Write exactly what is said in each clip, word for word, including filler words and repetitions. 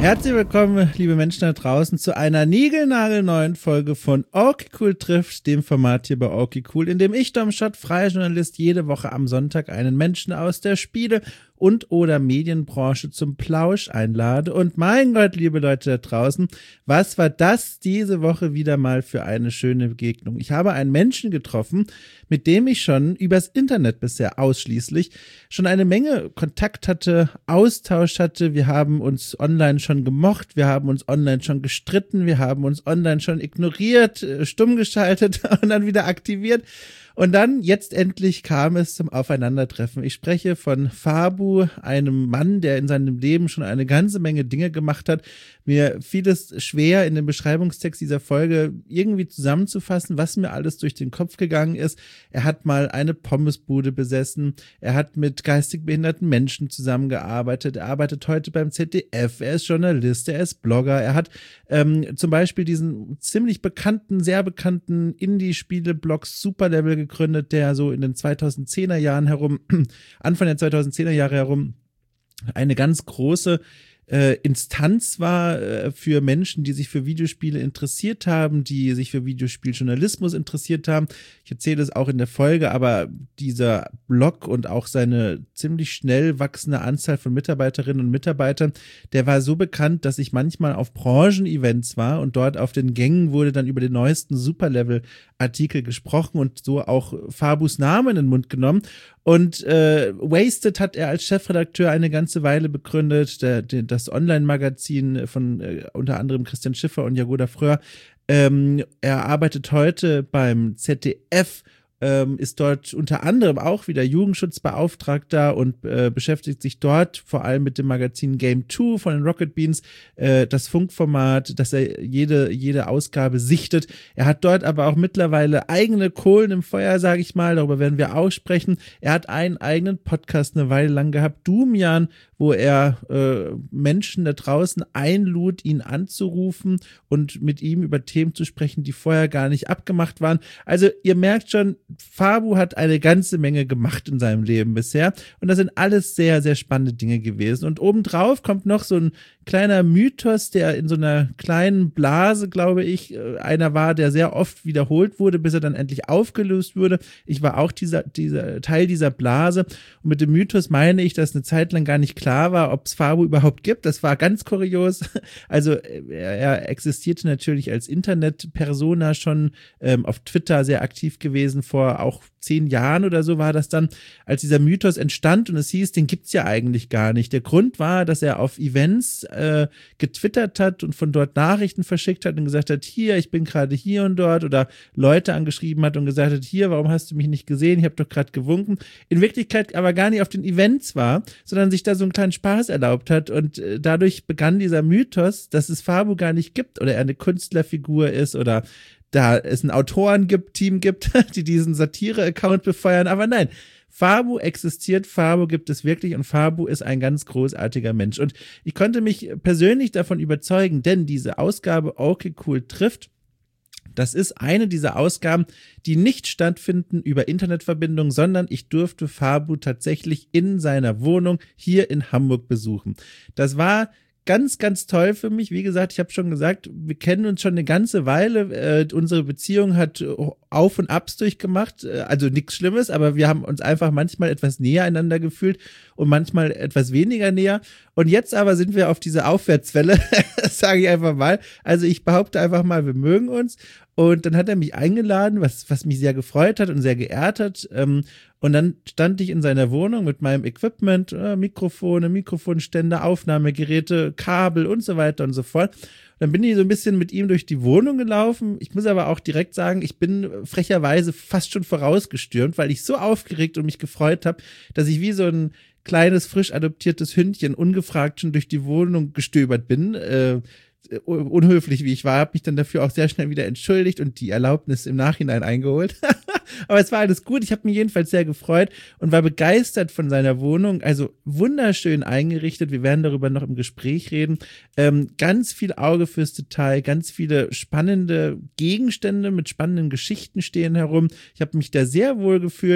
Herzlich willkommen, liebe Menschen da draußen, zu einer niegelnagelneuen Folge von Okay Cool trifft, dem Format hier bei Okay Cool, in dem ich, Dom Schott, freier Journalist, jede Woche am Sonntag einen Menschen aus der Spiele- und oder Medienbranche zum Plausch einlade. Und mein Gott, liebe Leute da draußen, was war das diese Woche wieder mal für eine schöne Begegnung? Ich habe einen Menschen getroffen, mit dem ich schon übers Internet bisher ausschließlich schon eine Menge Kontakt hatte, Austausch hatte. Wir haben uns online schon gemocht, wir haben uns online schon gestritten, wir haben uns online schon ignoriert, stumm geschaltet und dann wieder aktiviert. Und dann, jetzt endlich, kam es zum Aufeinandertreffen. Ich spreche von Fabu, einem Mann, der in seinem Leben schon eine ganze Menge Dinge gemacht hat. Mir fiel es schwer, in dem Beschreibungstext dieser Folge irgendwie zusammenzufassen, was mir alles durch den Kopf gegangen ist. Er hat mal eine Pommesbude besessen. Er hat mit geistig behinderten Menschen zusammengearbeitet. Er arbeitet heute beim Z D F. Er ist Journalist. Er ist Blogger. Er hat ähm, zum Beispiel diesen ziemlich bekannten, sehr bekannten Indie-Spiele-Blog Superlevel gegründet, der so in den zweitausendzehner Jahren herum, Anfang der zweitausendzehner Jahre herum, eine ganz große äh, Instanz war äh, für Menschen, die sich für Videospiele interessiert haben, die sich für Videospieljournalismus interessiert haben. Ich erzähle es auch in der Folge, aber dieser Blog und auch seine ziemlich schnell wachsende Anzahl von Mitarbeiterinnen und Mitarbeitern, der war so bekannt, dass ich manchmal auf Branchen-Events war und dort auf den Gängen wurde dann über den neuesten Superlevel-Artikel gesprochen und so auch Fabus Name in den Mund genommen. Und äh, Wasted hat er als Chefredakteur eine ganze Weile begründet, der, der, das Online-Magazin von äh, unter anderem Christian Schiffer und Jagoda Fröhr. Ähm, er arbeitet heute beim Z D F, ähm, ist dort unter anderem auch wieder Jugendschutzbeauftragter und äh, beschäftigt sich dort vor allem mit dem Magazin Game zwei von den Rocket Beans, äh, das Funkformat, das er jede, jede Ausgabe sichtet. Er hat dort aber auch mittlerweile eigene Kohlen im Feuer, sage ich mal, darüber werden wir auch sprechen. Er hat einen eigenen Podcast eine Weile lang gehabt, Doomjan, wo er äh, Menschen da draußen einlud, ihn anzurufen und mit ihm über Themen zu sprechen, die vorher gar nicht abgemacht waren. Also ihr merkt schon, Fabu hat eine ganze Menge gemacht in seinem Leben bisher und das sind alles sehr, sehr spannende Dinge gewesen. Und obendrauf kommt noch so ein kleiner Mythos, der in so einer kleinen Blase, glaube ich, einer war, der sehr oft wiederholt wurde, bis er dann endlich aufgelöst wurde. Ich war auch dieser, dieser Teil dieser Blase und mit dem Mythos meine ich, dass eine Zeit lang gar nicht klar war, ob es Fabu überhaupt gibt. Das war ganz kurios. Also er, er existierte natürlich als Internet-Persona schon, ähm, auf Twitter sehr aktiv gewesen, vor auch zehn Jahren oder so war das dann, als dieser Mythos entstand und es hieß, den gibt's ja eigentlich gar nicht. Der Grund war, dass er auf Events äh, getwittert hat und von dort Nachrichten verschickt hat und gesagt hat, hier, ich bin gerade hier und dort, oder Leute angeschrieben hat und gesagt hat, hier, warum hast du mich nicht gesehen? Ich habe doch gerade gewunken. In Wirklichkeit aber gar nicht auf den Events war, sondern sich da so einen kleinen Spaß erlaubt hat und äh, dadurch begann dieser Mythos, dass es Fabu gar nicht gibt oder er eine Künstlerfigur ist oder da es ein Autoren gibt, Team gibt, die diesen Satire-Account befeuern, aber nein, Fabu existiert, Fabu gibt es wirklich und Fabu ist ein ganz großartiger Mensch. Und ich konnte mich persönlich davon überzeugen, denn diese Ausgabe Okay Cool trifft, das ist eine dieser Ausgaben, die nicht stattfinden über Internetverbindung, sondern ich durfte Fabu tatsächlich in seiner Wohnung hier in Hamburg besuchen. Das war ganz, ganz toll für mich. Wie gesagt, ich habe schon gesagt, wir kennen uns schon eine ganze Weile. Äh, unsere Beziehung hat Auf- und Abs durchgemacht. Äh, also nichts Schlimmes, aber wir haben uns einfach manchmal etwas näher einander gefühlt und manchmal etwas weniger näher. Und jetzt aber sind wir auf dieser Aufwärtswelle, das sage ich einfach mal. Also ich behaupte einfach mal, wir mögen uns. Und dann hat er mich eingeladen, was, was mich sehr gefreut hat und sehr geehrt hat. Ähm, und dann stand ich in seiner Wohnung mit meinem Equipment, äh, Mikrofone, Mikrofonständer, Aufnahmegeräte, Kabel und so weiter und so fort. Und dann bin ich so ein bisschen mit ihm durch die Wohnung gelaufen. Ich muss aber auch direkt sagen, ich bin frecherweise fast schon vorausgestürmt, weil ich so aufgeregt und mich gefreut habe, dass ich wie so ein kleines, frisch adoptiertes Hündchen ungefragt schon durch die Wohnung gestöbert bin. Äh, unhöflich wie ich war, habe mich dann dafür auch sehr schnell wieder entschuldigt und die Erlaubnis im Nachhinein eingeholt. Aber es war alles gut. Ich habe mich jedenfalls sehr gefreut und war begeistert von seiner Wohnung. Also wunderschön eingerichtet. Wir werden darüber noch im Gespräch reden. Ähm, ganz viel Auge fürs Detail, ganz viele spannende Gegenstände mit spannenden Geschichten stehen herum. Ich habe mich da sehr wohl gefühlt.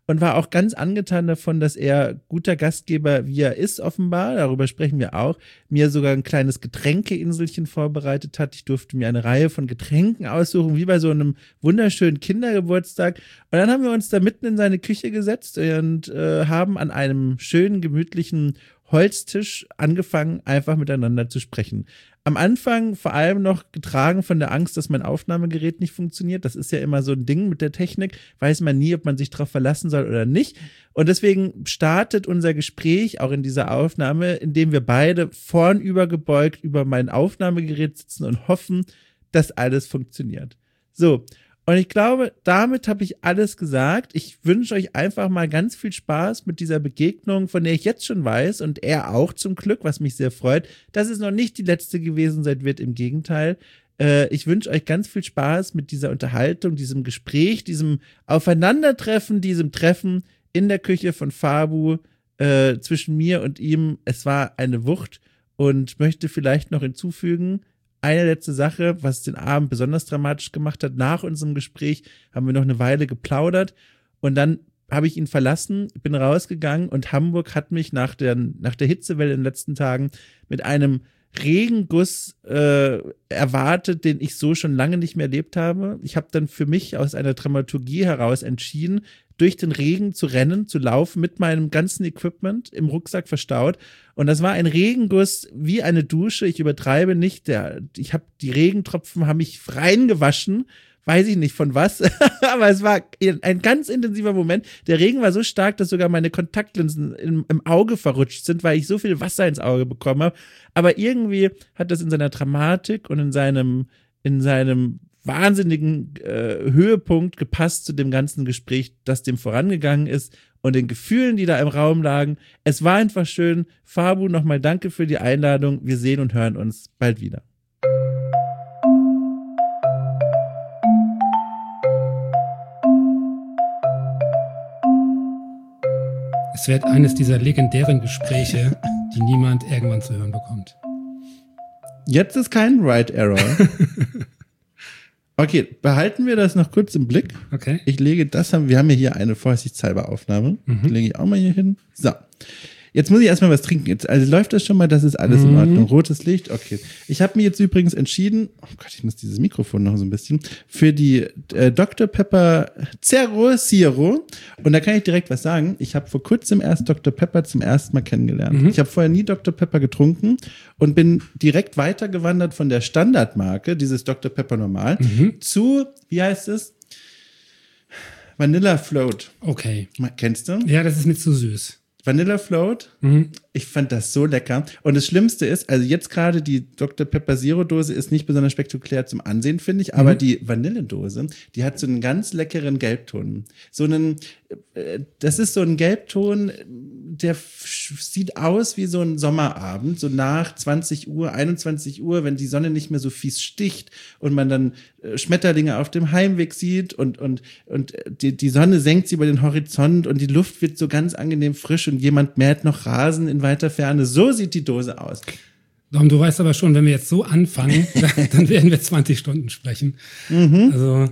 und war auch ganz angetan davon, dass er guter Gastgeber, wie er ist, offenbar, darüber sprechen wir auch, mir sogar ein kleines Getränkeinselchen vorbereitet hat. Ich durfte mir eine Reihe von Getränken aussuchen, wie bei so einem wunderschönen Kindergeburtstag. Und dann haben wir uns da mitten in seine Küche gesetzt und äh, haben an einem schönen, gemütlichen Holztisch angefangen, einfach miteinander zu sprechen. Am Anfang vor allem noch getragen von der Angst, dass mein Aufnahmegerät nicht funktioniert. Das ist ja immer so ein Ding mit der Technik. Weiß man nie, ob man sich darauf verlassen soll oder nicht. Und deswegen startet unser Gespräch auch in dieser Aufnahme, indem wir beide vornübergebeugt über mein Aufnahmegerät sitzen und hoffen, dass alles funktioniert. So. Und ich glaube, damit habe ich alles gesagt. Ich wünsche euch einfach mal ganz viel Spaß mit dieser Begegnung, von der ich jetzt schon weiß und er auch zum Glück, was mich sehr freut, dass es noch nicht die letzte gewesen sein wird, im Gegenteil. Äh, ich wünsche euch ganz viel Spaß mit dieser Unterhaltung, diesem Gespräch, diesem Aufeinandertreffen, diesem Treffen in der Küche von Fabu äh, zwischen mir und ihm. Es war eine Wucht und möchte vielleicht noch hinzufügen, eine letzte Sache, was den Abend besonders dramatisch gemacht hat. Nach unserem Gespräch haben wir noch eine Weile geplaudert und dann habe ich ihn verlassen, bin rausgegangen und Hamburg hat mich nach der, nach der Hitzewelle in den letzten Tagen mit einem Regenguss äh, erwartet, den ich so schon lange nicht mehr erlebt habe. Ich habe dann für mich aus einer Dramaturgie heraus entschieden, durch den Regen zu rennen, zu laufen mit meinem ganzen Equipment im Rucksack verstaut. Und das war ein Regenguss wie eine Dusche. Ich übertreibe nicht. Der, ich habe die Regentropfen haben mich reingewaschen. Weiß ich nicht von was, aber es war ein ganz intensiver Moment. Der Regen war so stark, dass sogar meine Kontaktlinsen im, im Auge verrutscht sind, weil ich so viel Wasser ins Auge bekommen habe. Aber irgendwie hat das in seiner Dramatik und in seinem, in seinem wahnsinnigen äh, Höhepunkt gepasst zu dem ganzen Gespräch, das dem vorangegangen ist und den Gefühlen, die da im Raum lagen. Es war einfach schön. Fabu, nochmal danke für die Einladung. Wir sehen und hören uns bald wieder. Es wird eines dieser legendären Gespräche, die niemand irgendwann zu hören bekommt. Jetzt ist kein Right Error. Okay, behalten wir das noch kurz im Blick. Okay. Ich lege das, wir haben ja hier eine vorsichtshalber Aufnahme. Mhm. Die lege ich auch mal hier hin. So. Jetzt muss ich erstmal was trinken. Jetzt, also läuft das schon mal, das ist alles mhm. in Ordnung. Rotes Licht, okay. Ich habe mir jetzt übrigens entschieden, oh Gott, ich muss dieses Mikrofon noch so ein bisschen, für die äh, Doktor Pepper Zero Zero. Und da kann ich direkt was sagen. Ich habe vor kurzem erst Doktor Pepper zum ersten Mal kennengelernt. Mhm. Ich habe vorher nie Doktor Pepper getrunken und bin direkt weitergewandert von der Standardmarke, dieses Doktor Pepper Normal, mhm. zu, wie heißt es? Vanilla Float. Okay. Kennst du? Ja, das ist mir zu süß. Vanilla Float, mhm. Ich fand das so lecker. Und das Schlimmste ist, also jetzt gerade die Doktor Pepper Zero Dose ist nicht besonders spektakulär zum Ansehen, finde ich, aber mhm. die Vanilledose, die hat so einen ganz leckeren Gelbton. So einen, das ist so ein Gelbton, der sieht aus wie so ein Sommerabend, so nach zwanzig Uhr, einundzwanzig Uhr, wenn die Sonne nicht mehr so fies sticht und man dann Schmetterlinge auf dem Heimweg sieht und, und, und die, die Sonne senkt sich über den Horizont und die Luft wird so ganz angenehm frisch und jemand mäht noch Rasen in weiter Ferne. So sieht die Dose aus. Dom, du weißt aber schon, wenn wir jetzt so anfangen, dann werden wir zwanzig Stunden sprechen. Mhm. Also.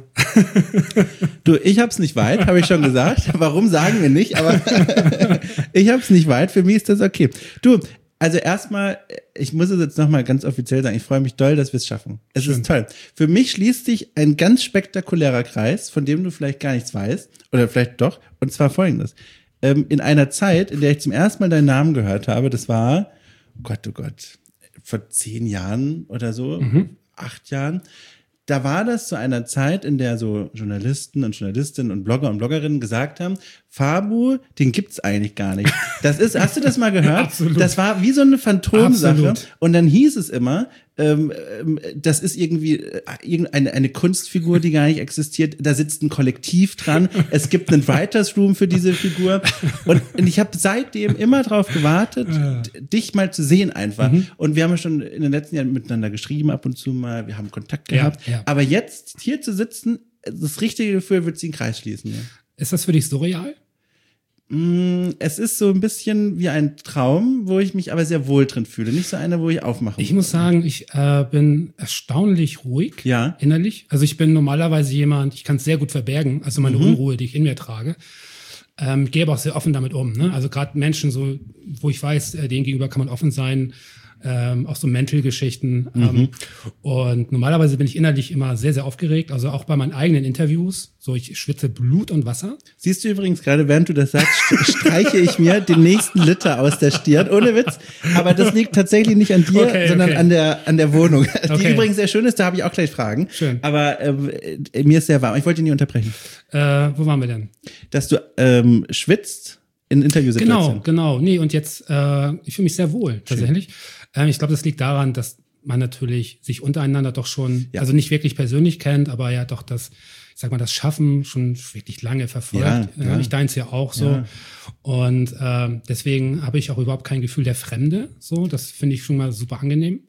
Du, ich hab's nicht weit, habe ich schon gesagt. Warum sagen wir nicht? Aber ich hab's nicht weit. Für mich ist das okay. Du, also erstmal, ich muss es jetzt nochmal ganz offiziell sagen, ich freue mich doll, dass wir es schaffen. Es Schön. Ist toll. Für mich schließt sich ein ganz spektakulärer Kreis, von dem du vielleicht gar nichts weißt. Oder vielleicht doch. Und zwar folgendes. Ähm, in einer Zeit, in der ich zum ersten Mal deinen Namen gehört habe, das war, oh Gott, oh Gott, vor zehn Jahren oder so, mhm. acht Jahren, da war das zu einer Zeit, in der so Journalisten und Journalistinnen und Blogger und Bloggerinnen gesagt haben, Fabu, den gibt's eigentlich gar nicht. Das ist, hast du das mal gehört? Absolut. Das war wie so eine Phantomsache. Absolut. Und dann hieß es immer, ähm, das ist irgendwie irgendeine eine Kunstfigur, die gar nicht existiert. Da sitzt ein Kollektiv dran. Es gibt einen Writers Room für diese Figur. Und, und ich habe seitdem immer drauf gewartet, ja. dich mal zu sehen einfach. Mhm. Und wir haben ja schon in den letzten Jahren miteinander geschrieben, ab und zu mal. Wir haben Kontakt gehabt. Ja, ja. Aber jetzt hier zu sitzen, das richtige Gefühl wird sich in den Kreis schließen. Ja. Ist das für dich surreal? Es ist so ein bisschen wie ein Traum, wo ich mich aber sehr wohl drin fühle. Nicht so einer, wo ich aufmache. Ich muss sagen, ich äh, bin erstaunlich ruhig ja. innerlich. Also ich bin normalerweise jemand, ich kann es sehr gut verbergen, also meine mhm. Unruhe, die ich in mir trage. Ähm, gehe aber auch sehr offen damit um. Ne? Also gerade Menschen, so, wo ich weiß, äh, denen gegenüber kann man offen sein, ähm, auch so Mental-Geschichten. Mhm. Ähm, und normalerweise bin ich innerlich immer sehr, sehr aufgeregt. Also auch bei meinen eigenen Interviews. So, ich schwitze Blut und Wasser. Siehst du übrigens gerade, während du das sagst, streiche ich mir den nächsten Liter aus der Stirn. Ohne Witz. Aber das liegt tatsächlich nicht an dir, okay, sondern okay. an der an der Wohnung. Die okay. übrigens sehr schön ist, da habe ich auch gleich Fragen. Schön. Aber äh, mir ist sehr warm. Ich wollte dich nie unterbrechen. Äh, wo waren wir denn? Dass du ähm, schwitzt in Interviewsituationen. Genau, genau. Nee, und jetzt, äh, ich fühle mich sehr wohl, tatsächlich. Ähm, ich glaube, das liegt daran, dass man natürlich sich untereinander doch schon, ja. also nicht wirklich persönlich kennt, aber ja doch das, ich sag mal, das Schaffen schon wirklich lange verfolgt. Ja, ja. Äh, ich deins ja auch so. Ja. Und äh, deswegen habe ich auch überhaupt kein Gefühl der Fremde. So, das finde ich schon mal super angenehm.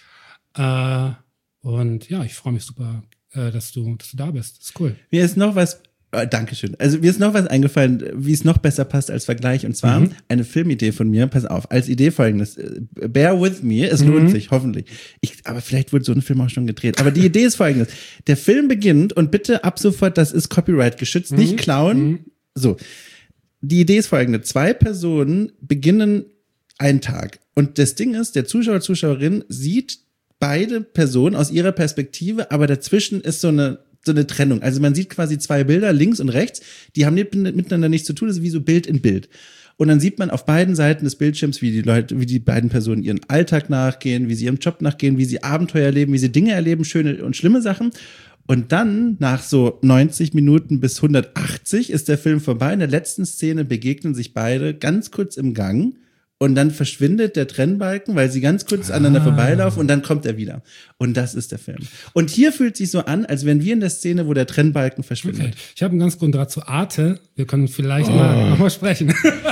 Äh, und ja, ich freue mich super, äh, dass du, dass du da bist. Das ist cool. Mir ist noch was. Oh, Dankeschön. Also mir ist noch was eingefallen, wie es noch besser passt als Vergleich. Und zwar mhm. eine Filmidee von mir. Pass auf, als Idee folgendes. Bear with me, es mhm. lohnt sich, hoffentlich. Ich, aber vielleicht wurde so ein Film auch schon gedreht. Aber die Idee ist folgendes. Der Film beginnt und bitte ab sofort, das ist Copyright geschützt, mhm. nicht klauen. Mhm. So. Die Idee ist folgende. Zwei Personen beginnen einen Tag. Und das Ding ist, der Zuschauer, Zuschauerin sieht beide Personen aus ihrer Perspektive, aber dazwischen ist so eine so eine Trennung. Also man sieht quasi zwei Bilder, links und rechts, die haben nicht, miteinander nichts zu tun, das ist wie so Bild in Bild. Und dann sieht man auf beiden Seiten des Bildschirms, wie die Leute, wie die beiden Personen ihren Alltag nachgehen, wie sie ihrem Job nachgehen, wie sie Abenteuer erleben, wie sie Dinge erleben, schöne und schlimme Sachen. Und dann, nach so neunzig Minuten bis hundertachtzig, ist der Film vorbei. In der letzten Szene begegnen sich beide ganz kurz im Gang. Und dann verschwindet der Trennbalken, weil sie ganz kurz ah. aneinander vorbeilaufen und dann kommt er wieder. Und das ist der Film. Und hier fühlt sich so an, als wären wir in der Szene, wo der Trennbalken verschwindet. Okay. Ich habe einen ganz guten Draht zu Arte. Wir können vielleicht oh. mal nochmal sprechen.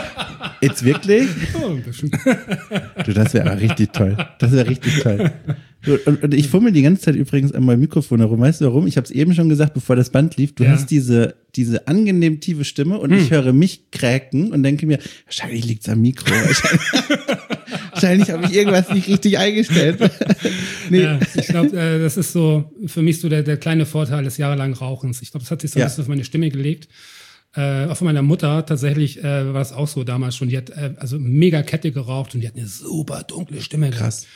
Jetzt wirklich? Oh, ein bisschen. Du, das wäre aber richtig toll. Das wäre richtig toll. Und, und ich fummel die ganze Zeit übrigens an meinem Mikrofon herum. Weißt du warum? Ich habe es eben schon gesagt, bevor das Band lief. Du ja. hast diese diese angenehm tiefe Stimme und hm. ich höre mich kräken und denke mir, wahrscheinlich liegt's am Mikro. Wahrscheinlich, wahrscheinlich habe ich irgendwas nicht richtig eingestellt. Nee. Ja, ich glaube, äh, das ist so für mich so der, der kleine Vorteil des jahrelangen Rauchens. Ich glaube, das hat sich so ein ja. bisschen auf meine Stimme gelegt. Äh, auch von meiner Mutter tatsächlich äh, war das auch so damals schon. Die hat äh, also mega Kette geraucht und die hat eine super dunkle Stimme. Krass.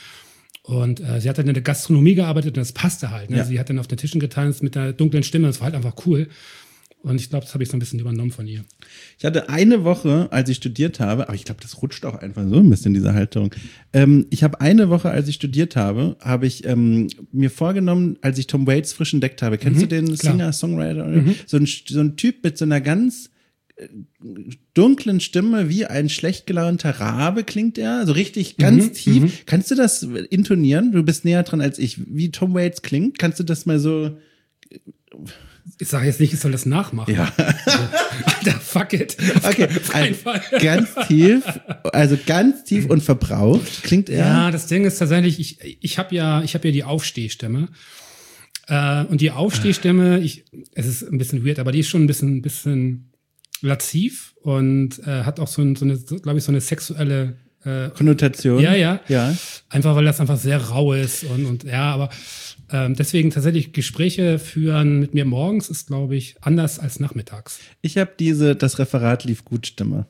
Und äh, sie hat dann in der Gastronomie gearbeitet und das passte halt. Ne? Ja. Sie hat dann auf den Tischen getanzt mit der dunklen Stimme. Das war halt einfach cool. Und ich glaube, das habe ich so ein bisschen übernommen von ihr. Ich hatte eine Woche, als ich studiert habe, aber ich glaube, das rutscht auch einfach so ein bisschen, diese Halterung. Ähm, ich habe eine Woche, als ich studiert habe, habe ich ähm, mir vorgenommen, als ich Tom Waits frisch entdeckt habe. Kennst mhm, du den klar. Singer, Songwriter? Mhm. So, ein, so ein Typ mit so einer ganz dunklen Stimme, wie ein schlecht gelaunter Rabe klingt er, so richtig ganz mhm, tief. Mhm. Kannst du das intonieren? Du bist näher dran als ich. Wie Tom Waits klingt, kannst du das mal so... Ich sage jetzt nicht, ich soll das nachmachen. Ja. Alter, fuck it. Okay, also ganz tief, also ganz tief und verbraucht klingt er. Ja, das Ding ist tatsächlich, ich, ich habe ja, ich habe ja die Aufstehstimme. Äh, und die Aufstehstimme, ich, es ist ein bisschen weird, aber die ist schon ein bisschen, ein bisschen lativ und äh, hat auch so, ein, so eine, glaube ich, so eine sexuelle äh, Konnotation. Ja, ja, ja. Einfach, weil das einfach sehr rau ist und, und ja, aber ähm, deswegen tatsächlich Gespräche führen mit mir morgens ist, glaube ich, anders als nachmittags. Ich habe diese, das Referat lief gut Stimme.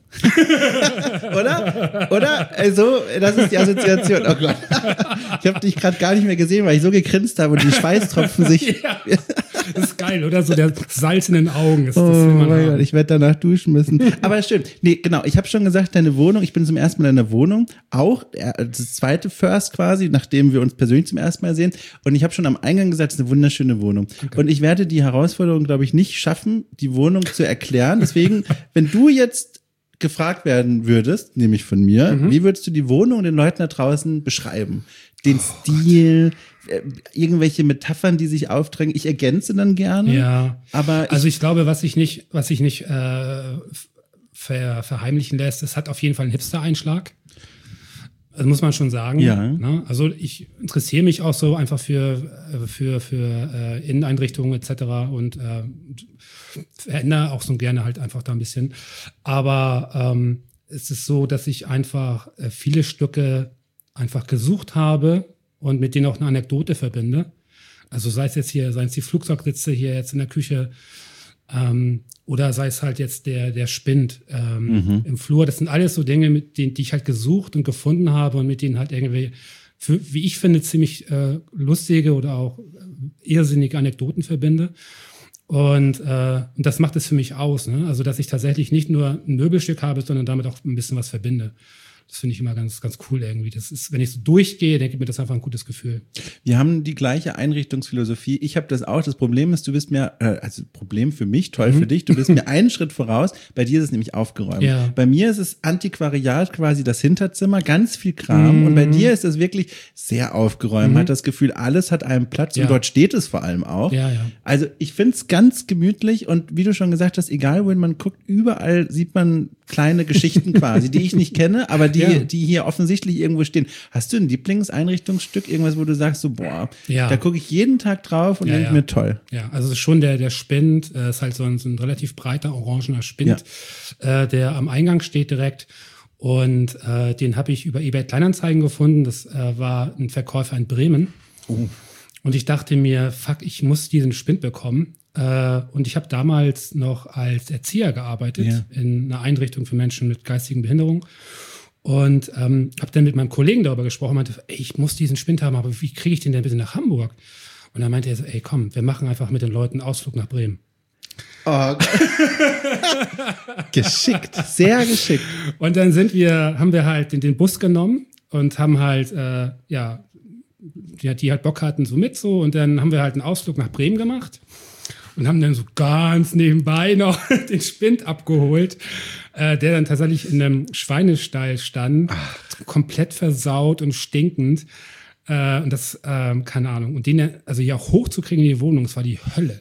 Oder? Oder? Also, das ist die Assoziation. Oh Gott. Ich habe dich gerade gar nicht mehr gesehen, weil ich so gegrinst habe und die Schweißtropfen sich... Ja. Das ist geil, oder? So der Salz in den Augen. Ist, oh das will man mein Gott, ich werde danach duschen müssen. Aber stimmt. Nee, genau. Ich habe schon gesagt, deine Wohnung, ich bin zum ersten Mal in deiner Wohnung. Auch das zweite First quasi, nachdem wir uns persönlich zum ersten Mal sehen. Und ich habe schon am Eingang gesagt, es ist eine wunderschöne Wohnung. Okay. Und ich werde die Herausforderung, glaube ich, nicht schaffen, die Wohnung zu erklären. Deswegen, wenn du jetzt gefragt werden würdest, nämlich von mir, mhm. wie würdest du die Wohnung den Leuten da draußen beschreiben? Den oh, Stil, äh, irgendwelche Metaphern, die sich aufdrängen. Ich ergänze dann gerne. Ja. Aber ich, also ich glaube, was sich nicht, was sich nicht äh, ver, verheimlichen lässt, es hat auf jeden Fall einen Hipster-Einschlag. Das muss man schon sagen. Ja. Ne? Also ich interessiere mich auch so einfach für für für äh, Inneneinrichtungen et cetera und äh, verändere auch so gerne halt einfach da ein bisschen. Aber ähm, es ist so, dass ich einfach äh, viele Stücke einfach gesucht habe und mit denen auch eine Anekdote verbinde. Also sei es jetzt hier, seien es die Flugzeugsitze hier jetzt in der Küche ähm, oder sei es halt jetzt der, der Spind ähm, mhm. im Flur. Das sind alles so Dinge, mit denen, die ich halt gesucht und gefunden habe und mit denen halt irgendwie, für, wie ich finde, ziemlich äh, lustige oder auch irrsinnige Anekdoten verbinde. Und, äh, und das macht es für mich aus, ne? Also, dass ich tatsächlich nicht nur ein Möbelstück habe, sondern damit auch ein bisschen was verbinde. Das finde ich immer ganz, ganz cool irgendwie. Das ist, wenn ich so durchgehe, denke ich mir, das ist einfach ein gutes Gefühl. Wir haben die gleiche Einrichtungsphilosophie. Ich habe das auch. Das Problem ist, du bist mir, äh, also Problem für mich, toll mhm. für dich, du bist mir einen Schritt voraus. Bei dir ist es nämlich aufgeräumt. Ja. Bei mir ist es Antiquariat, quasi das Hinterzimmer, ganz viel Kram. Mhm. Und bei dir ist es wirklich sehr aufgeräumt. Man mhm. hat das Gefühl, alles hat einen Platz ja. und dort steht es vor allem auch. Ja, ja. Also ich finde es ganz gemütlich und wie du schon gesagt hast, egal wohin man guckt, überall sieht man kleine Geschichten quasi, die ich nicht kenne, aber die, ja. die hier offensichtlich irgendwo stehen. Hast du ein Lieblingseinrichtungsstück, irgendwas, wo du sagst, so boah, ja. da gucke ich jeden Tag drauf und ja, denke ja. mir toll. Ja, also es ist schon der, der Spind, äh, ist halt so ein, so ein relativ breiter, orangener Spind, ja. äh, der am Eingang steht direkt. Und äh, den habe ich über eBay Kleinanzeigen gefunden. Das äh, war ein Verkäufer in Bremen. Oh. Und ich dachte mir, fuck, ich muss diesen Spind bekommen. Äh, und ich habe damals noch als Erzieher gearbeitet ja. in einer Einrichtung für Menschen mit geistigen Behinderungen. Und ähm, habe dann mit meinem Kollegen darüber gesprochen, meinte, ey, ich muss diesen Spind haben, aber wie kriege ich den denn bitte nach Hamburg? Und dann meinte er so, ey, komm, wir machen einfach mit den Leuten einen Ausflug nach Bremen. Oh. Geschickt, sehr geschickt. Und dann sind wir, haben wir halt den, den Bus genommen und haben halt, äh, ja, die, die halt Bock hatten, so mit so. Und dann haben wir halt einen Ausflug nach Bremen gemacht. Und haben dann so ganz nebenbei noch den Spind abgeholt, äh, der dann tatsächlich in einem Schweinestall stand, Ach. komplett versaut und stinkend. Äh, und das, äh, keine Ahnung. Und den, also hier auch hochzukriegen in die Wohnung, das war die Hölle.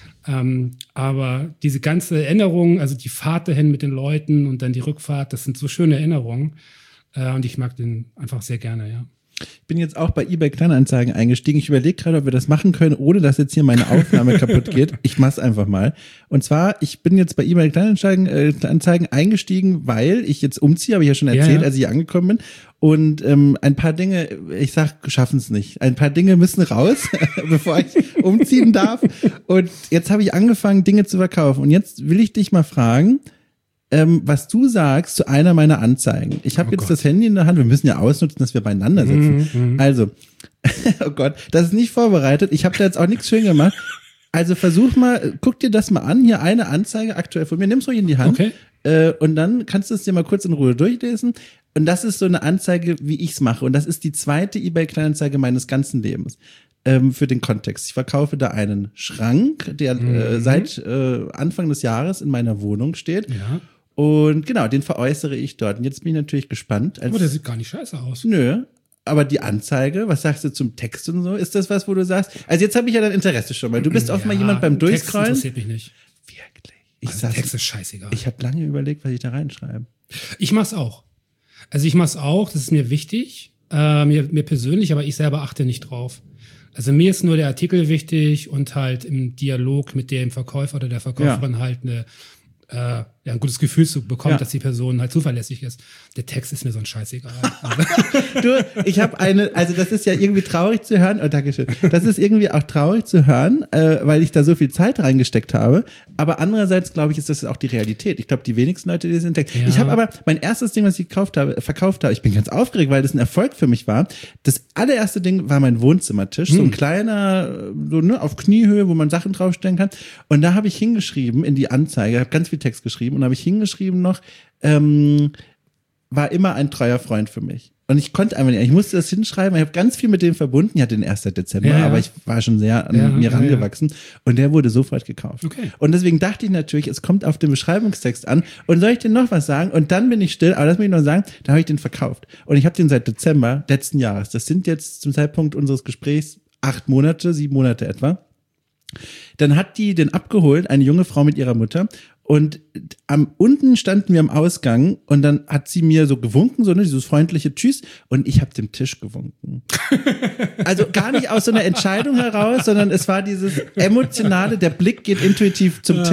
Ähm, aber diese ganze Erinnerung, also die Fahrt dahin mit den Leuten und dann die Rückfahrt, das sind so schöne Erinnerungen. Äh, und ich mag den einfach sehr gerne, ja. Ich bin jetzt auch bei eBay Kleinanzeigen eingestiegen. Ich überlege gerade, ob wir das machen können, ohne dass jetzt hier meine Aufnahme kaputt geht. Ich mach's einfach mal. Und zwar, ich bin jetzt bei eBay Kleinanzeigen äh, Anzeigen eingestiegen, weil ich jetzt umziehe, habe ich ja schon erzählt, ja, ja. als ich angekommen bin. Und ähm, ein paar Dinge, ich sag, schaffen es nicht. Ein paar Dinge müssen raus, bevor ich umziehen darf. Und jetzt habe ich angefangen, Dinge zu verkaufen. Und jetzt will ich dich mal fragen, Ähm, was du sagst zu einer meiner Anzeigen. Ich habe oh jetzt Gott. das Handy in der Hand. Wir müssen ja ausnutzen, dass wir beieinander sitzen. Mhm, also, oh Gott, das ist nicht vorbereitet. Ich habe da jetzt auch nichts schön gemacht. Also versuch mal, guck dir das mal an. Hier eine Anzeige aktuell von mir. Nimm's ruhig in die Hand. Okay. Äh, und dann kannst du es dir mal kurz in Ruhe durchlesen. Und das ist so eine Anzeige, wie ich's mache. Und das ist die zweite eBay-Kleinanzeige meines ganzen Lebens. Ähm, für den Kontext. Ich verkaufe da einen Schrank, der mhm. äh, seit äh, Anfang des Jahres in meiner Wohnung steht. Ja. Und genau, den veräußere ich dort. Und jetzt bin ich natürlich gespannt. Als, aber der sieht gar nicht scheiße aus. Nö, aber die Anzeige, was sagst du zum Text und so? Ist das was, wo du sagst? Also jetzt habe ich ja dein Interesse schon mal. Du bist oft ja, mal jemand beim Durchscrollen. Text interessiert mich nicht. Wirklich? Ich also, Text ist scheißegal. Ich habe lange überlegt, was ich da reinschreibe. Ich mach's auch. Also ich mach's auch, das ist mir wichtig, äh, mir, mir persönlich, aber ich selber achte nicht drauf. Also mir ist nur der Artikel wichtig und halt im Dialog mit dem Verkäufer oder der Verkäuferin ja. halt eine Äh, ja, ein gutes Gefühl zu bekommen, ja. dass die Person halt zuverlässig ist. Der Text ist mir so ein Scheißegal. Du, ich habe eine, also das ist ja irgendwie traurig zu hören, oh, Dankeschön, das ist irgendwie auch traurig zu hören, äh, weil ich da so viel Zeit reingesteckt habe, aber andererseits, glaube ich, ist das auch die Realität. Ich glaube, die wenigsten Leute, die das entdecken. Ja. Ich habe aber, mein erstes Ding, was ich gekauft habe, verkauft habe, ich bin ganz aufgeregt, weil das ein Erfolg für mich war. Das allererste Ding war mein Wohnzimmertisch, hm. so ein kleiner, so ne, auf Kniehöhe, wo man Sachen draufstellen kann. Und da habe ich hingeschrieben in die Anzeige, habe ganz viel Text geschrieben und habe ich hingeschrieben noch, ähm, war immer ein treuer Freund für mich. Und ich konnte einfach nicht, ich musste das hinschreiben, ich habe ganz viel mit dem verbunden, ich hatte den ersten Dezember, ja, ja. aber ich war schon sehr an ja, mir ja, rangewachsen ja. und der wurde sofort gekauft. Okay. Und deswegen dachte ich natürlich, es kommt auf den Beschreibungstext an und soll ich dir noch was sagen? Und dann bin ich still, aber lass mich noch sagen, da habe ich den verkauft. Und ich habe den seit Dezember letzten Jahres, das sind jetzt zum Zeitpunkt unseres Gesprächs acht Monate, sieben Monate etwa. Dann hat die den abgeholt, eine junge Frau mit ihrer Mutter. Und am unten standen wir am Ausgang und dann hat sie mir so gewunken, so ne, dieses freundliche Tschüss und ich habe dem Tisch gewunken. Also gar nicht aus so einer Entscheidung heraus, sondern es war dieses emotionale, der Blick geht intuitiv zum Tisch.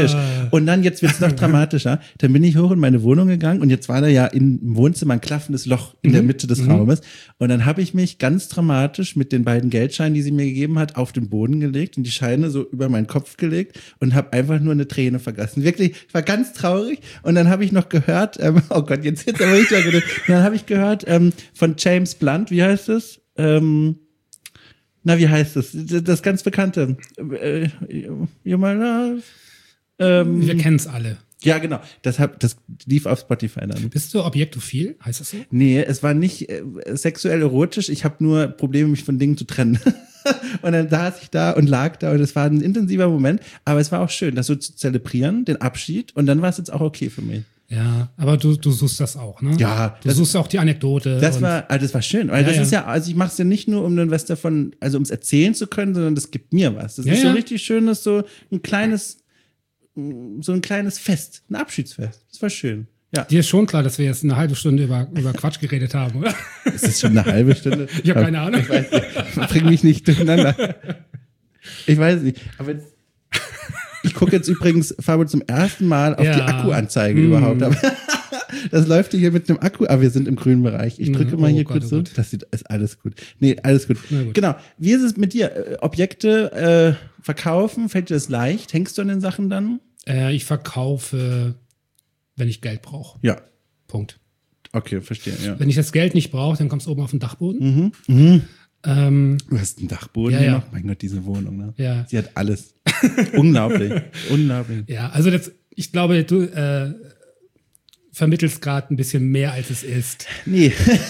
Und dann, jetzt wird's noch dramatischer, dann bin ich hoch in meine Wohnung gegangen und jetzt war da ja im Wohnzimmer ein klaffendes Loch in mhm. der Mitte des mhm. Raumes und dann habe ich mich ganz dramatisch mit den beiden Geldscheinen, die sie mir gegeben hat, auf den Boden gelegt und die Scheine so über meinen Kopf gelegt und habe einfach nur eine Träne vergessen. Wirklich, ich war ganz traurig und dann habe ich noch gehört, ähm, oh Gott, jetzt jetzt aber nicht mehr gedacht, und dann habe ich gehört ähm, von James Blunt, wie heißt es? Ähm, Na, wie heißt das? Das ganz bekannte. Äh, You My Love. Ähm, Wir kennen es alle. Ja, genau. Das, hab, das lief auf Spotify dann. Bist du objektophil? Heißt das so? Nee, es war nicht äh, sexuell erotisch. Ich habe nur Probleme, mich von Dingen zu trennen. Und dann saß ich da und lag da und es war ein intensiver Moment. Aber es war auch schön, das so zu zelebrieren, den Abschied. Und dann war es jetzt auch okay für mich. Ja, aber du, du suchst das auch, ne? Ja. Du das, suchst auch die Anekdote. Das war, also das war schön, weil ja, das ja. ist ja, also ich mache es ja nicht nur, um dann was davon, also um es erzählen zu können, sondern das gibt mir was. Das ja, ist so ja. richtig schönes, so ein kleines, so ein kleines Fest, ein Abschiedsfest. Das war schön. Ja. Dir ist schon klar, dass wir jetzt eine halbe Stunde über, über Quatsch geredet haben, oder? Ist das schon eine halbe Stunde? Ich habe keine Ahnung. Ich weiß nicht. Bring mich nicht durcheinander. Ich weiß nicht. Aber jetzt, ich gucke jetzt übrigens, Fabo, zum ersten Mal auf ja. die Akkuanzeige mm. überhaupt. Aber das läuft hier mit einem Akku, aber wir sind im grünen Bereich. Ich drücke mm. mal hier oh kurz Gott, so. Das sieht, ist alles gut. Nee, alles gut. gut. Genau. Wie ist es mit dir? Objekte äh, verkaufen, fällt dir das leicht? Hängst du an den Sachen dann? Äh, ich verkaufe, wenn ich Geld brauche. Ja. Punkt. Okay, verstehe, ja. Wenn ich das Geld nicht brauche, dann kommst du oben auf den Dachboden. Mhm. Mhm. Ähm, du hast einen Dachboden ja, hier ja. noch? Mein Gott, diese Wohnung, ne? Ja. Sie hat alles. Unglaublich. Unglaublich. Ja, also das, ich glaube, du äh, vermittelst gerade ein bisschen mehr, als es ist. Nee.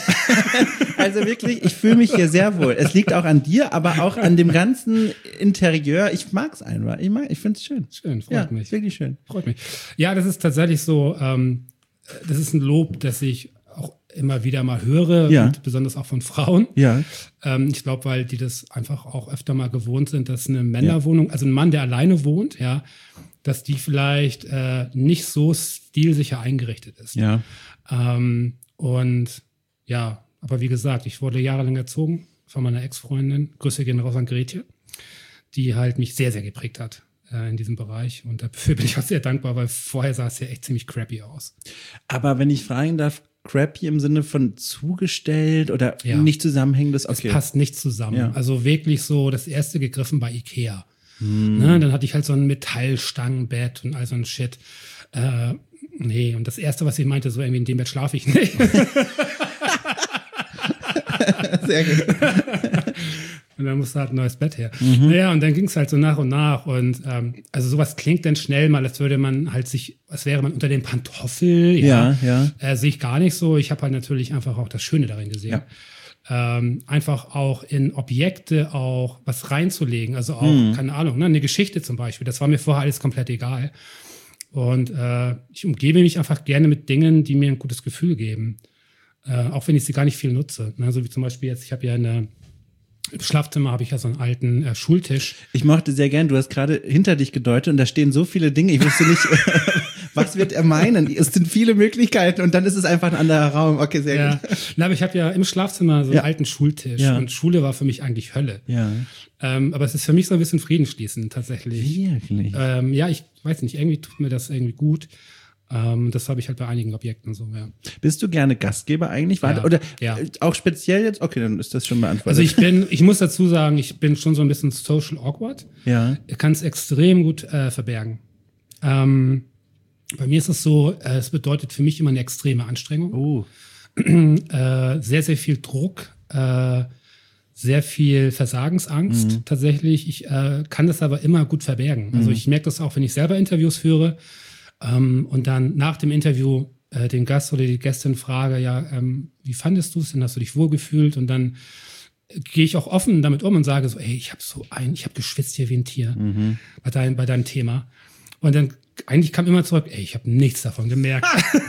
Also wirklich, ich fühle mich hier sehr wohl. Es liegt auch an dir, aber auch an dem ganzen Interieur. Ich mag's einfach. Ich mag, ich finde es schön. Schön, freut ja, mich. Wirklich schön. Freut mich. Ja, das ist tatsächlich so, ähm, das ist ein Lob, das ich auch immer wieder mal höre, ja. und besonders auch von Frauen. Ja. Ähm, ich glaube, weil die das einfach auch öfter mal gewohnt sind, dass eine Männerwohnung, ja. also ein Mann, der alleine wohnt, ja, dass die vielleicht äh, nicht so stilsicher eingerichtet ist. Ja. Ähm, und ja, aber wie gesagt, ich wurde jahrelang erzogen von meiner Ex-Freundin, Grüße gehen raus an Gretje, die halt mich sehr, sehr geprägt hat äh, in diesem Bereich. Und dafür bin ich auch sehr dankbar, weil vorher sah es ja echt ziemlich crappy aus. Aber wenn ich fragen darf, crappy im Sinne von zugestellt oder ja. nicht zusammenhängendes? Okay. Es passt nicht zusammen. Ja. Also wirklich so das erste gegriffen bei Ikea. Hm. Ne, dann hatte ich halt so ein Metallstangenbett und all so ein Shit. Äh, nee, und das erste, was ich meinte, so irgendwie in dem Bett schlafe ich nicht. Sehr gut. Und dann musste halt ein neues Bett her. Mhm. Naja, und dann ging es halt so nach und nach. Und ähm, also sowas klingt dann schnell mal, als würde man halt sich, als wäre man unter dem Pantoffel. Ja, ja. ja. Äh, sehe ich gar nicht so. Ich habe halt natürlich einfach auch das Schöne darin gesehen. Ja. Ähm, einfach auch in Objekte auch was reinzulegen. Also auch, mhm. keine Ahnung, ne, eine Geschichte zum Beispiel. Das war mir vorher alles komplett egal. Und äh, ich umgebe mich einfach gerne mit Dingen, die mir ein gutes Gefühl geben. Äh, auch wenn ich sie gar nicht viel nutze. Ne? So wie zum Beispiel jetzt, ich habe ja eine im Schlafzimmer habe ich ja so einen alten äh, Schultisch. Ich mochte sehr gern, du hast gerade hinter dich gedeutet und da stehen so viele Dinge. Ich wusste nicht, was wird er meinen? Es sind viele Möglichkeiten und dann ist es einfach ein anderer Raum. Okay, sehr ja. gut. Na, aber ich habe ja im Schlafzimmer so einen ja. alten Schultisch ja. und Schule war für mich eigentlich Hölle. Ja. Ähm, aber es ist für mich so ein bisschen Friedensschließen tatsächlich. Wirklich? Ähm, ja, ich weiß nicht, irgendwie tut mir das irgendwie gut. Ähm, das habe ich halt bei einigen Objekten so, ja. Bist du gerne Gastgeber eigentlich? War, ja, oder ja. auch speziell jetzt? Okay, dann ist das schon beantwortet. Also ich bin, ich muss dazu sagen, ich bin schon so ein bisschen social awkward. Ja. Ich kann es extrem gut äh, verbergen. Ähm, bei mir ist es so, äh, es bedeutet für mich immer eine extreme Anstrengung. Oh. äh, sehr, sehr viel Druck, äh, sehr viel Versagensangst mhm. tatsächlich. Ich äh, kann das aber immer gut verbergen. Also mhm. ich merke das auch, wenn ich selber Interviews führe. Ähm, und dann nach dem Interview äh, den Gast oder die Gästin frage, ja, ähm, wie fandest du es denn? Hast du dich wohlgefühlt? Und dann äh, gehe ich auch offen damit um und sage so, ey, ich habe so ein, ich habe geschwitzt hier wie ein Tier mhm. bei, dein, bei deinem Thema. Und dann eigentlich kam immer zurück, ey, ich habe nichts davon gemerkt.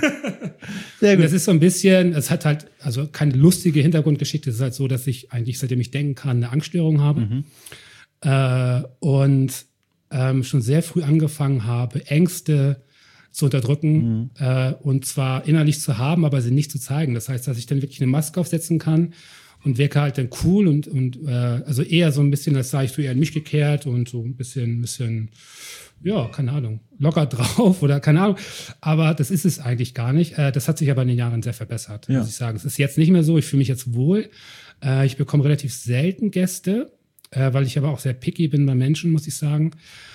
Sehr gut. Und das ist so ein bisschen, es hat halt, also keine lustige Hintergrundgeschichte, es ist halt so, dass ich eigentlich, seitdem ich denken kann, eine Angststörung habe. Mhm. Äh, und ähm, schon sehr früh angefangen habe, Ängste zu unterdrücken mhm. äh, und zwar innerlich zu haben, aber sie nicht zu zeigen. Das heißt, dass ich dann wirklich eine Maske aufsetzen kann und wirke halt dann cool und, und äh, also eher so ein bisschen, als sei ich so eher in mich gekehrt und so ein bisschen, bisschen, ja, keine Ahnung, locker drauf oder keine Ahnung. Aber das ist es eigentlich gar nicht. Äh, das hat sich aber in den Jahren sehr verbessert, ja. muss ich sagen. Es ist jetzt nicht mehr so, ich fühle mich jetzt wohl. Äh, ich bekomme relativ selten Gäste, äh, weil ich aber auch sehr picky bin bei Menschen, muss ich sagen.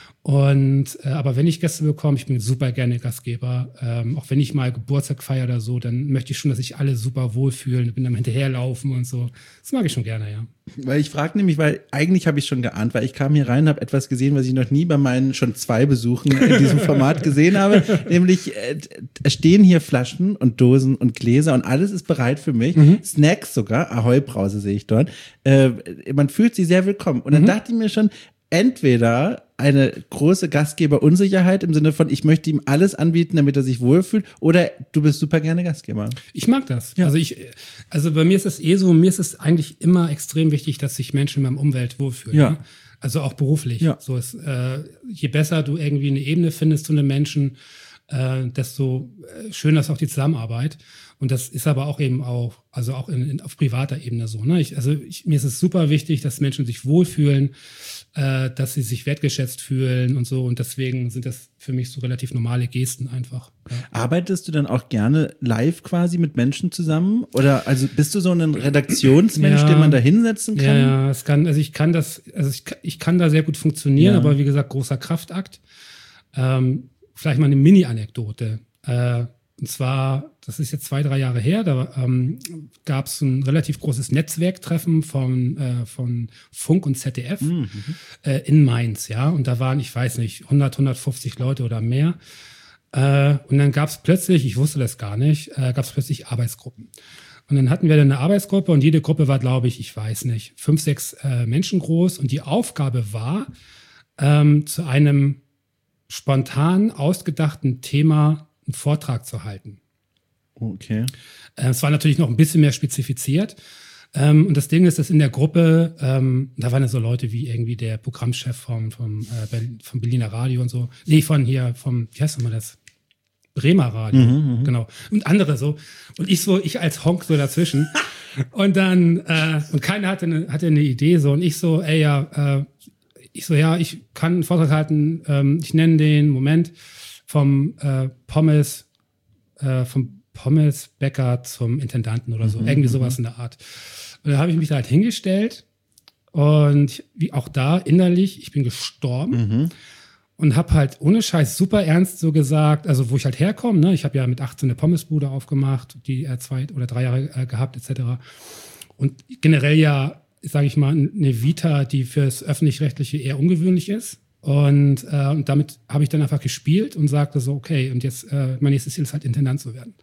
Und äh, aber wenn ich Gäste bekomme, ich bin super gerne Gastgeber, ähm, auch wenn ich mal Geburtstag feiere oder so, dann möchte ich schon, dass sich alle super wohlfühlen, bin dann hinterherlaufen und so. Das mag ich schon gerne, ja. Weil ich frage nämlich, weil eigentlich habe ich schon geahnt, weil ich kam hier rein, habe etwas gesehen, was ich noch nie bei meinen schon zwei Besuchen in diesem Format gesehen habe, nämlich äh, es stehen hier Flaschen und Dosen und Gläser und alles ist bereit für mich, mhm. Snacks sogar, Ahoi-Brause sehe ich dort. Äh, man fühlt sich sehr willkommen und dann mhm. dachte ich mir schon, entweder eine große Gastgeberunsicherheit im Sinne von, ich möchte ihm alles anbieten, damit er sich wohlfühlt, oder du bist super gerne Gastgeber. Ich mag das. Ja. Also ich, also bei mir ist es eh so, mir ist es eigentlich immer extrem wichtig, dass sich Menschen in meinem Umwelt wohlfühlen. Ja. Ne? Also auch beruflich. Ja. So ist, äh, je besser du irgendwie eine Ebene findest zu einem Menschen, äh, desto schöner ist auch die Zusammenarbeit. Und das ist aber auch eben auch, also auch in, in, auf privater Ebene so. Ne? Ich, also ich, mir ist es super wichtig, dass Menschen sich wohlfühlen, äh, dass sie sich wertgeschätzt fühlen und so. Und deswegen sind das für mich so relativ normale Gesten einfach. Ja. Arbeitest du dann auch gerne live quasi mit Menschen zusammen? Oder also bist du so ein Redaktionsmensch, ja, den man da hinsetzen kann? Ja, ja, es kann, also ich kann das, also ich, ich kann da sehr gut funktionieren, ja. aber wie gesagt, großer Kraftakt. Ähm, vielleicht mal eine Mini-Anekdote. Äh, Und zwar, das ist jetzt zwei, drei Jahre her, da ähm, gab es ein relativ großes Netzwerktreffen von, äh, von Funk und Z D F mhm. äh, in Mainz, ja. Und da waren, ich weiß nicht, hundert, hundertfünfzig Leute oder mehr. Äh, und dann gab es plötzlich, ich wusste das gar nicht, äh, gab es plötzlich Arbeitsgruppen. Und dann hatten wir dann eine Arbeitsgruppe und jede Gruppe war, glaube ich, ich weiß nicht, fünf, sechs äh, Menschen groß. Und die Aufgabe war, ähm, zu einem spontan ausgedachten Thema einen Vortrag zu halten. Okay. Äh, es war natürlich noch ein bisschen mehr spezifiziert. Ähm, und das Ding ist, dass in der Gruppe, ähm, da waren ja so Leute wie irgendwie der Programmchef vom, vom, äh, Berlin, vom Berliner Radio und so. Nee, von hier, vom, wie heißt nochmal das? Bremer Radio, mhm, genau. Und andere so. Und ich so, ich als Honk so dazwischen. Und dann, äh, und keiner hatte eine, hatte eine Idee so. Und ich so, ey, ja, äh, ich so, ja, ich kann einen Vortrag halten, ähm, ich nenne den, Moment, vom äh, Pommes, äh, vom Pommesbäcker zum Intendanten oder so. Mhm, irgendwie sowas in der Art. Und da habe ich mich da halt hingestellt und wie auch da innerlich, ich bin gestorben mhm. und habe halt ohne Scheiß super ernst so gesagt, also wo ich halt herkomme, ne? Ich habe ja mit achtzehn eine Pommesbude aufgemacht, die äh, zwei oder drei Jahre äh, gehabt et cetera. Und generell ja, sage ich mal, eine Vita, die fürs Öffentlich-Rechtliche eher ungewöhnlich ist. Und, äh, und damit habe ich dann einfach gespielt und sagte so, okay, und jetzt, äh, mein nächstes Ziel ist halt Intendant zu werden.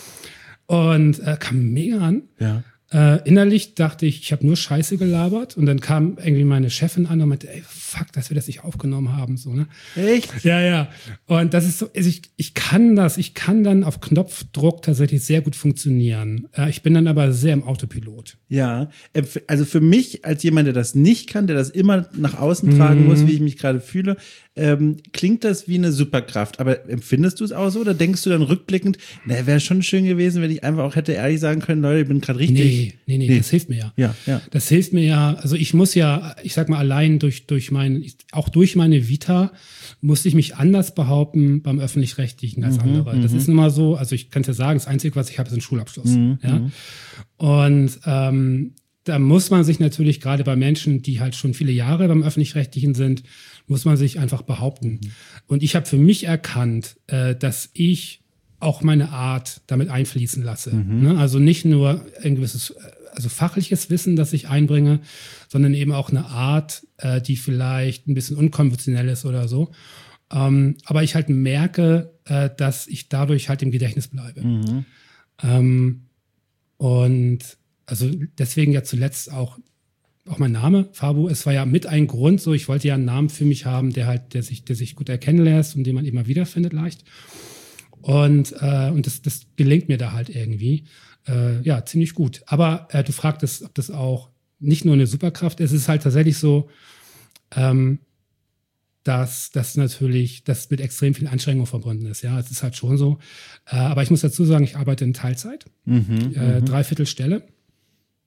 Und äh, kam mega an. Ja. Äh, innerlich dachte ich, ich habe nur Scheiße gelabert. Und dann kam irgendwie meine Chefin an und meinte, ey, fuck, dass wir das nicht aufgenommen haben. So, ne? Echt? Ja, ja. Und das ist so, also ich, ich kann das, ich kann dann auf Knopfdruck tatsächlich sehr gut funktionieren. Äh, ich bin dann aber sehr im Autopilot. Ja, also für mich als jemand, der das nicht kann, der das immer nach außen tragen mhm. muss, wie ich mich gerade fühle, ähm, klingt das wie eine Superkraft. Aber empfindest du es auch so oder denkst du dann rückblickend, na, wäre schon schön gewesen, wenn ich einfach auch hätte ehrlich sagen können, Leute, ich bin gerade richtig. Nee, nee, nee, nee, das hilft mir ja. Ja, ja. Das hilft mir ja, also ich muss ja, ich sag mal, allein durch, durch mein, auch durch meine Vita musste ich mich anders behaupten beim Öffentlich-Rechtlichen als mhm, andere. Das ist nun mal so, also ich kann es ja sagen, das Einzige, was ich habe, ist ein Schulabschluss. Mhm, ja. Und ähm, da muss man sich natürlich gerade bei Menschen, die halt schon viele Jahre beim Öffentlich-Rechtlichen sind, muss man sich einfach behaupten. Mhm. Und ich habe für mich erkannt, äh, dass ich auch meine Art damit einfließen lasse. Mhm. Ne? Also nicht nur ein gewisses, also fachliches Wissen, das ich einbringe, sondern eben auch eine Art, äh, die vielleicht ein bisschen unkonventionell ist oder so. Ähm, aber ich halt merke, äh, dass ich dadurch halt im Gedächtnis bleibe. Mhm. Ähm, und also deswegen ja zuletzt auch, auch mein Name, Fabu, es war ja mit ein Grund, so ich wollte ja einen Namen für mich haben, der halt, der sich, der sich gut erkennen lässt und den man immer wiederfindet leicht. Und, äh, und das, das gelingt mir da halt irgendwie, äh, ja, ziemlich gut. Aber äh, du fragtest, ob das auch nicht nur eine Superkraft ist, es ist halt tatsächlich so, ähm, dass das natürlich, das mit extrem viel Anstrengung verbunden ist. Ja, es ist halt schon so. Äh, aber ich muss dazu sagen, ich arbeite in Teilzeit, mhm, äh, Dreiviertelstelle.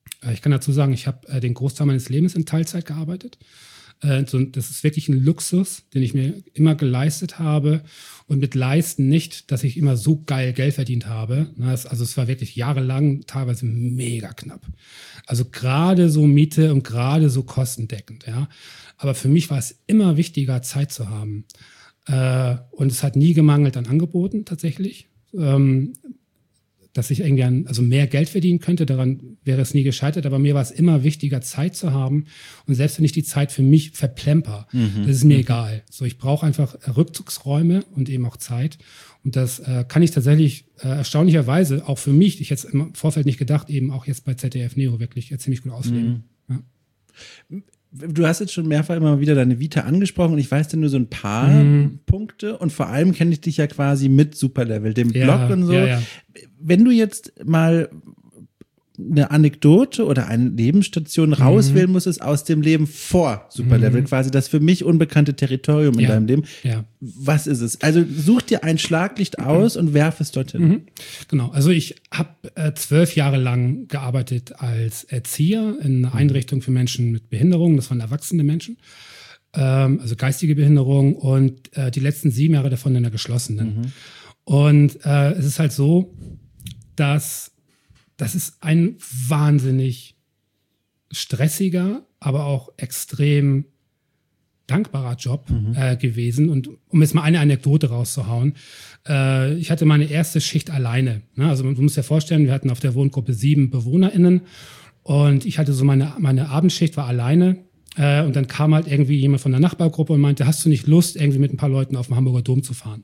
Ich kann dazu sagen, ich habe äh, den Großteil meines Lebens in Teilzeit gearbeitet. Äh, so, das ist wirklich ein Luxus, den ich mir immer geleistet habe. Und mit leisten nicht, dass ich immer so geil Geld verdient habe. Also es war wirklich jahrelang teilweise mega knapp. Also gerade so Miete und gerade so kostendeckend. Ja. Aber für mich war es immer wichtiger, Zeit zu haben. Äh, und es hat nie gemangelt an Angeboten tatsächlich. Ähm, dass ich irgendwie an, also mehr Geld verdienen könnte, daran wäre es nie gescheitert, aber mir war es immer wichtiger, Zeit zu haben und selbst wenn ich die Zeit für mich verplemper, mhm. das ist mir mhm. egal. So, ich brauche einfach Rückzugsräume und eben auch Zeit und das äh, kann ich tatsächlich äh, erstaunlicherweise auch für mich, ich hätte es im Vorfeld nicht gedacht, eben auch jetzt bei Z D F Neo wirklich äh, ziemlich gut ausleben. Mhm. Ja. Du hast jetzt schon mehrfach immer wieder deine Vita angesprochen und ich weiß dir nur so ein paar mm. Punkte und vor allem kenne ich dich ja quasi mit Superlevel, dem ja, Blog und so. Ja, ja. Wenn du jetzt mal eine Anekdote oder eine Lebensstation mhm. rauswählen musstest aus dem Leben vor Superlevel, mhm. quasi das für mich unbekannte Territorium in ja. deinem Leben. Ja. Was ist es? Also such dir ein Schlaglicht aus mhm. und werf es dorthin. Mhm. Genau, also ich habe äh, zwölf Jahre lang gearbeitet als Erzieher in einer Einrichtung für Menschen mit Behinderung. Das waren erwachsene Menschen, ähm, also geistige Behinderung und äh, die letzten sieben Jahre davon in der geschlossenen. Mhm. Und äh, es ist halt so, dass das ist ein wahnsinnig stressiger, aber auch extrem dankbarer Job mhm. äh, gewesen. Und um jetzt mal eine Anekdote rauszuhauen, äh, ich hatte meine erste Schicht alleine. Ne? Also du musst dir vorstellen, wir hatten auf der Wohngruppe sieben BewohnerInnen und ich hatte so meine, meine Abendschicht, war alleine. Äh, und dann kam halt irgendwie jemand von der Nachbargruppe und meinte, hast du nicht Lust, irgendwie mit ein paar Leuten auf den Hamburger Dom zu fahren?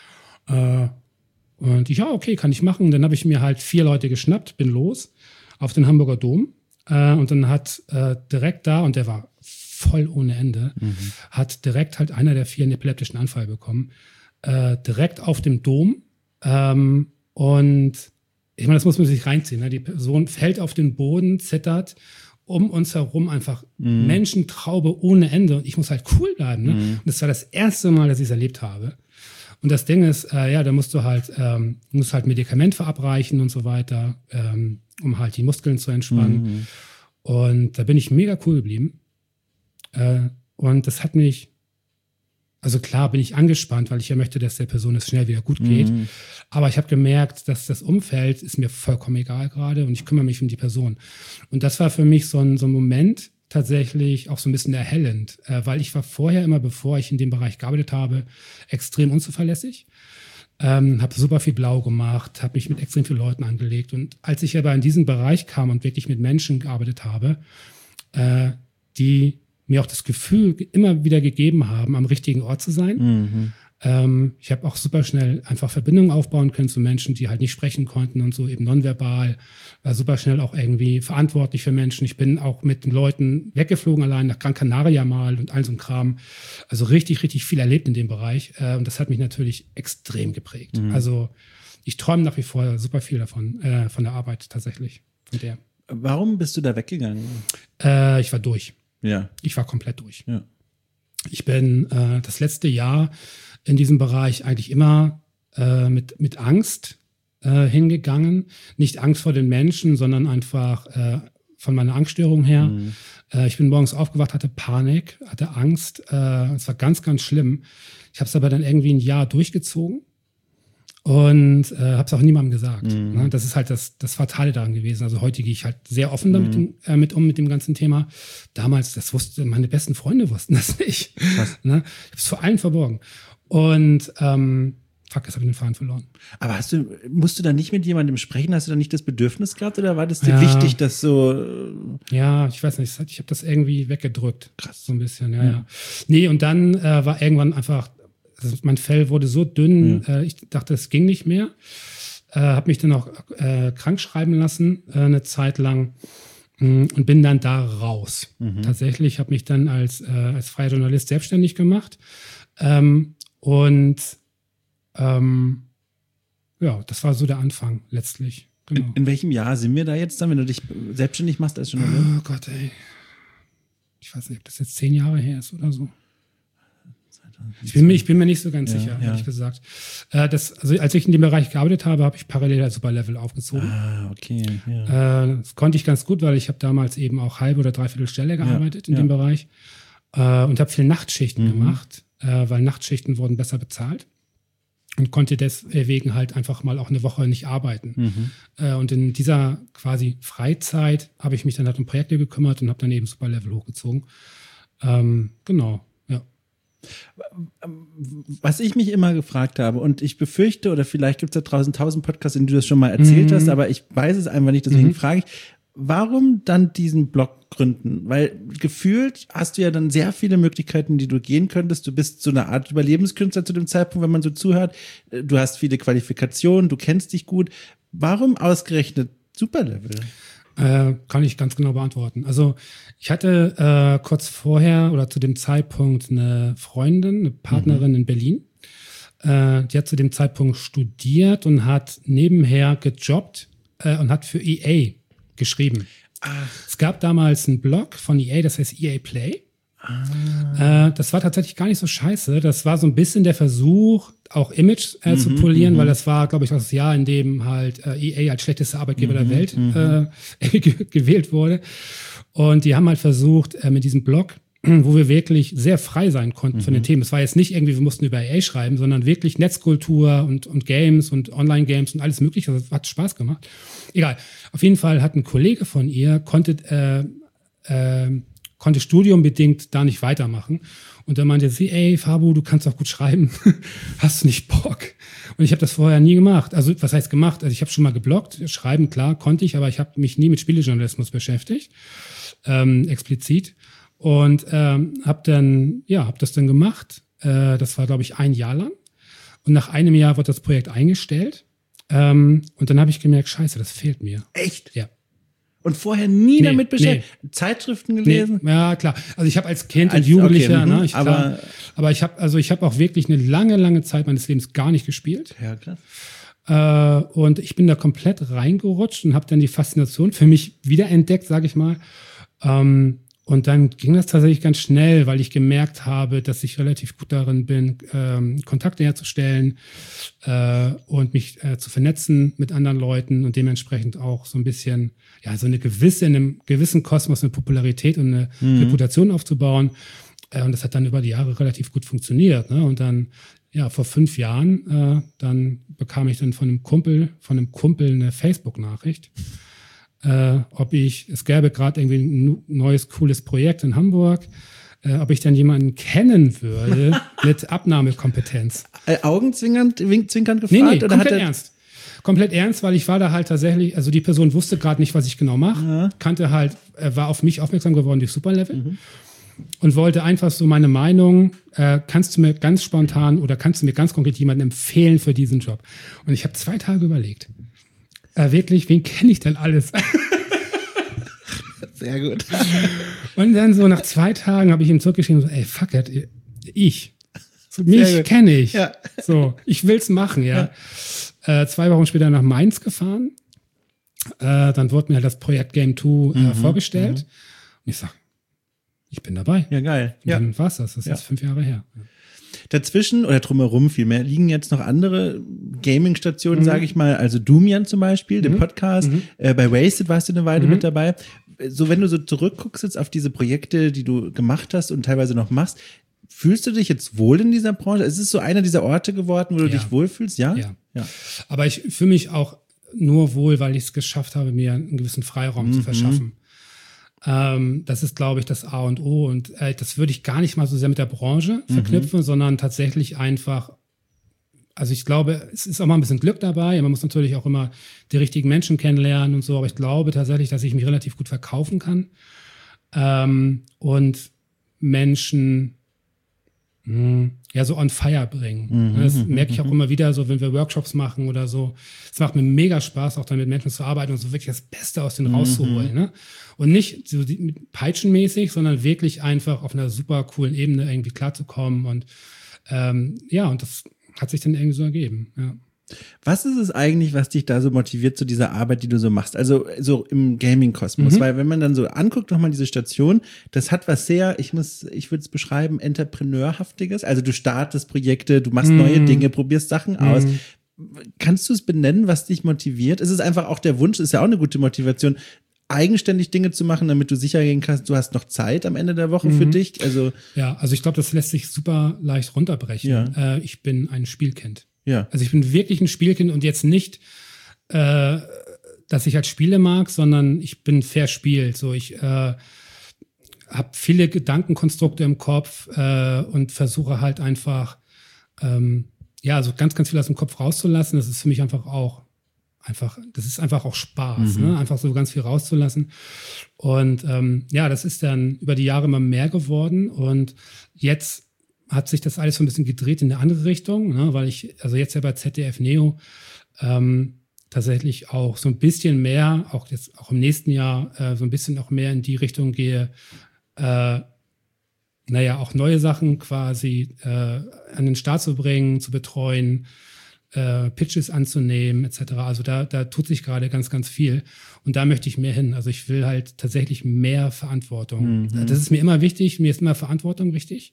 Äh, Und ich, ja, okay, kann ich machen. Dann habe ich mir halt vier Leute geschnappt, bin los auf den Hamburger Dom. Äh, und dann hat äh, direkt da, und der war voll ohne Ende, mhm. hat direkt halt einer der vier einen epileptischen Anfall bekommen. Äh, direkt auf dem Dom. Ähm, und ich meine, das muss man sich reinziehen. Ne? Die Person fällt auf den Boden, zittert. Um uns herum einfach mhm. Menschentraube ohne Ende. Und ich muss halt cool bleiben. Ne? Mhm. Und das war das erste Mal, dass ich es erlebt habe. Und das Ding ist, äh, ja, da musst du halt, ähm, musst halt Medikament verabreichen und so weiter, ähm, um halt die Muskeln zu entspannen. Mhm. Und da bin ich mega cool geblieben. Äh, und das hat mich, also klar bin ich angespannt, weil ich ja möchte, dass der Person es schnell wieder gut geht. Mhm. Aber ich habe gemerkt, dass das Umfeld ist mir vollkommen egal gerade und ich kümmere mich um die Person. Und das war für mich so ein, so ein Moment, tatsächlich auch so ein bisschen erhellend, äh, weil ich war vorher immer, bevor ich in dem Bereich gearbeitet habe, extrem unzuverlässig, ähm, habe super viel blau gemacht, habe mich mit extrem vielen Leuten angelegt und als ich aber in diesen Bereich kam und wirklich mit Menschen gearbeitet habe, äh, die mir auch das Gefühl immer wieder gegeben haben, am richtigen Ort zu sein. Mhm. Ähm, ich habe auch super schnell einfach Verbindungen aufbauen können zu Menschen, die halt nicht sprechen konnten und so, eben nonverbal. War super schnell auch irgendwie verantwortlich für Menschen. Ich bin auch mit den Leuten weggeflogen, allein nach Gran Canaria mal und all so ein Kram. Also richtig, richtig viel erlebt in dem Bereich. Äh, und das hat mich natürlich extrem geprägt. Mhm. Also ich träume nach wie vor super viel davon, äh, von der Arbeit tatsächlich. Von der. Warum bist du da weggegangen? Äh, ich war durch. Ja. Ich war komplett durch. Ja. Ich bin äh, das letzte Jahr in diesem Bereich eigentlich immer äh, mit, mit Angst äh, hingegangen. Nicht Angst vor den Menschen, sondern einfach äh, von meiner Angststörung her. Mhm. Äh, ich bin morgens aufgewacht, hatte Panik, hatte Angst. Äh, es war ganz, ganz schlimm. Ich habe es aber dann irgendwie ein Jahr durchgezogen und äh, habe es auch niemandem gesagt. Mhm. Ne? Das ist halt das, das Fatale daran gewesen. Also heute gehe ich halt sehr offen damit mhm. äh, mit um mit dem ganzen Thema. Damals, das wusste meine besten Freunde wussten das nicht. Ne? Ich habe es vor allen verborgen. Und ähm, fuck, jetzt habe ich den Faden verloren. Aber hast du, musst du da nicht mit jemandem sprechen? Hast du da nicht das Bedürfnis gehabt oder war das dir ja wichtig, dass so? Ja, ich weiß nicht, ich habe das irgendwie weggedrückt. Krass. So ein bisschen, ja, ja. ja. Nee, und dann äh, war irgendwann einfach, also mein Fell wurde so dünn, ja. äh, ich dachte, es ging nicht mehr. Äh, habe mich dann auch äh, krank schreiben lassen, äh, eine Zeit lang. Und bin dann da raus. Mhm. Tatsächlich habe mich dann als, äh, als freier Journalist selbstständig gemacht. Ähm, und ähm, ja, das war so der Anfang letztlich. Genau. In, in welchem Jahr sind wir da jetzt dann, wenn du dich selbstständig machst als Journalist? Oh Gott, ey. Ich weiß nicht, ob das jetzt zehn Jahre her ist oder so. Ich bin, mir, ich bin mir nicht so ganz ja, sicher, ja. ehrlich gesagt. Äh, das, also als ich in dem Bereich gearbeitet habe, habe ich parallel als Superlevel aufgezogen. Ah, okay. Ja. Äh, das konnte ich ganz gut, weil ich habe damals eben auch halbe oder dreiviertel Stelle gearbeitet ja, in ja. dem Bereich äh, und habe viel Nachtschichten mhm. gemacht, äh, weil Nachtschichten wurden besser bezahlt. Und konnte deswegen halt einfach mal auch eine Woche nicht arbeiten. Mhm. Äh, und in dieser quasi Freizeit habe ich mich dann halt um Projekte gekümmert und habe dann eben Superlevel hochgezogen. Ähm, genau, ja. Was ich mich immer gefragt habe, und ich befürchte, oder vielleicht gibt es da draußen tausend Podcasts, in denen du das schon mal erzählt mhm. hast, aber ich weiß es einfach nicht, deswegen mhm. frage ich, warum dann diesen Blog gründen? Weil gefühlt hast du ja dann sehr viele Möglichkeiten, die du gehen könntest. Du bist so eine Art Überlebenskünstler zu dem Zeitpunkt, wenn man so zuhört. Du hast viele Qualifikationen, du kennst dich gut. Warum ausgerechnet Superlevel? Äh, kann ich ganz genau beantworten. Also ich hatte äh, kurz vorher oder zu dem Zeitpunkt eine Freundin, eine Partnerin mhm. in Berlin. Äh, die hat zu dem Zeitpunkt studiert und hat nebenher gejobbt äh, und hat für E A geschrieben. Ach. Es gab damals einen Blog von E A, das heißt E A Play. Ah. Äh, das war tatsächlich gar nicht so scheiße. Das war so ein bisschen der Versuch, auch Image äh, mhm, zu polieren, mhm. weil das war, glaube ich, das Jahr, in dem halt äh, E A als schlechtester Arbeitgeber mhm, der Welt mhm. äh, gewählt wurde. Und die haben halt versucht, äh, mit diesem Blog, wo wir wirklich sehr frei sein konnten mhm. von den Themen. Es war jetzt nicht irgendwie, wir mussten über E A schreiben, sondern wirklich Netzkultur und, und Games und Online-Games und alles mögliche. Das hat Spaß gemacht. Egal. Auf jeden Fall hat ein Kollege von ihr, konnte, äh, äh, konnte studiumbedingt da nicht weitermachen. Und dann meinte sie, ey, Fabu, du kannst doch gut schreiben. Hast du nicht Bock? Und ich habe das vorher nie gemacht. Also was heißt gemacht? Also ich habe schon mal gebloggt. Schreiben, klar, konnte ich, aber ich habe mich nie mit Spielejournalismus beschäftigt. Ähm, explizit. Und ähm, habe dann, ja, habe das dann gemacht. Äh, das war, glaube ich, ein Jahr lang. Und nach einem Jahr wurde das Projekt eingestellt. Ähm, und dann habe ich gemerkt, scheiße, das fehlt mir. Echt? Ja. Und vorher nie nee, damit beschäftigt? Nee. Zeitschriften gelesen? Nee, ja, klar. Also ich habe als Kind als, und Jugendlicher, okay, ne, ich, aber, klar, aber ich habe also ich habe auch wirklich eine lange, lange Zeit meines Lebens gar nicht gespielt. Ja, krass. Äh, und ich bin da komplett reingerutscht und habe dann die Faszination für mich wiederentdeckt, sage ich mal. Ähm, Und dann ging das tatsächlich ganz schnell, weil ich gemerkt habe, dass ich relativ gut darin bin, ähm, Kontakte herzustellen äh, und mich äh, zu vernetzen mit anderen Leuten und dementsprechend auch so ein bisschen, ja, so eine gewisse, in einem gewissen Kosmos eine Popularität und eine mhm. Reputation aufzubauen. Äh, und das hat dann über die Jahre relativ gut funktioniert. Ne? Und dann, ja, vor fünf Jahren, äh, dann bekam ich dann von einem Kumpel, von einem Kumpel eine Facebook-Nachricht. Äh, ob ich, es gäbe gerade irgendwie ein neues, cooles Projekt in Hamburg, äh, ob ich dann jemanden kennen würde mit Abnahmekompetenz. Äh, Augenzwinkernd zwinkernd gefragt? Nee, nee, oder komplett hat er ernst. Komplett ernst, weil ich war da halt tatsächlich, also die Person wusste gerade nicht, was ich genau mache, ja. kannte halt, äh, war auf mich aufmerksam geworden durch Superlevel mhm. und wollte einfach so meine Meinung, äh, kannst du mir ganz spontan oder kannst du mir ganz konkret jemanden empfehlen für diesen Job? Und ich habe zwei Tage überlegt. Äh, wirklich, wen kenne ich denn alles? Sehr gut. Und dann so nach zwei Tagen habe ich ihm zurückgeschrieben, so, ey, fuck it, ich. So, mich kenne ich. Ja. So, ich will's machen, ja. ja. Äh, zwei Wochen später nach Mainz gefahren. Äh, dann wurde mir halt das Projekt Game zwei äh, mhm, vorgestellt. Mhm. Und ich sag, ich bin dabei. Ja, geil. Und dann ja. war's das. Das ist ja. jetzt fünf Jahre her. Dazwischen oder drumherum vielmehr liegen jetzt noch andere Gaming-Stationen, mhm. sage ich mal, also Doomian zum Beispiel, mhm. den Podcast, mhm. äh, bei Wasted warst du eine Weile mhm. mit dabei. So, wenn du so zurückguckst jetzt auf diese Projekte, die du gemacht hast und teilweise noch machst, fühlst du dich jetzt wohl in dieser Branche? Ist es so einer dieser Orte geworden, wo du ja. dich wohlfühlst? Ja? ja. Ja. Aber ich fühle mich auch nur wohl, weil ich es geschafft habe, mir einen gewissen Freiraum mhm. zu verschaffen. Ähm, das ist, glaube ich, das A und O. Und äh, das würde ich gar nicht mal so sehr mit der Branche verknüpfen, mhm. sondern tatsächlich einfach, also ich glaube, es ist auch mal ein bisschen Glück dabei. Man muss natürlich auch immer die richtigen Menschen kennenlernen und so, aber ich glaube tatsächlich, dass ich mich relativ gut verkaufen kann. Ähm, und Menschen mh, ja so on fire bringen. Mhm, das merke ich auch immer wieder so, wenn wir Workshops machen oder so. Es macht mir mega Spaß, auch dann mit Menschen zu arbeiten und so wirklich das Beste aus denen mhm. rauszuholen. Ne? Und nicht so die, peitschenmäßig, sondern wirklich einfach auf einer super coolen Ebene irgendwie klarzukommen. Und ähm, ja, und das hat sich dann irgendwie so ergeben. Ja. Was ist es eigentlich, was dich da so motiviert zu dieser Arbeit, die du so machst? Also so im Gaming-Kosmos, mhm. weil wenn man dann so anguckt nochmal diese Station, das hat was sehr, ich muss, ich würde es beschreiben, Entrepreneurhaftiges. Also du startest Projekte, du machst mhm. neue Dinge, probierst Sachen mhm. aus. Kannst du es benennen, was dich motiviert? Ist es einfach auch der Wunsch, ist ja auch eine gute Motivation, eigenständig Dinge zu machen, damit du sicher gehen kannst, du hast noch Zeit am Ende der Woche mhm. für dich? Also ja, also ich glaube, das lässt sich super leicht runterbrechen. Ja. Äh, ich bin ein Spielkind. Ja. Also ich bin wirklich ein Spielkind und jetzt nicht, äh, dass ich halt Spiele mag, sondern ich bin verspielt. So, ich äh, habe viele Gedankenkonstrukte im Kopf äh, und versuche halt einfach, ähm, ja, so ganz, ganz viel aus dem Kopf rauszulassen. Das ist für mich einfach auch einfach, das ist einfach auch Spaß, mhm. ne? Einfach so ganz viel rauszulassen. Und ähm, ja, das ist dann über die Jahre immer mehr geworden und jetzt hat sich das alles so ein bisschen gedreht in eine andere Richtung, ne? Weil ich, also jetzt ja bei Z D F Neo ähm, tatsächlich auch so ein bisschen mehr, auch jetzt auch im nächsten Jahr äh, so ein bisschen auch mehr in die Richtung gehe, äh, naja, auch neue Sachen quasi äh, an den Start zu bringen, zu betreuen, äh, Pitches anzunehmen, et cetera. Also da, da tut sich gerade ganz, ganz viel. Und da möchte ich mehr hin. Also ich will halt tatsächlich mehr Verantwortung. Mhm. Das ist mir immer wichtig. Mir ist immer Verantwortung wichtig.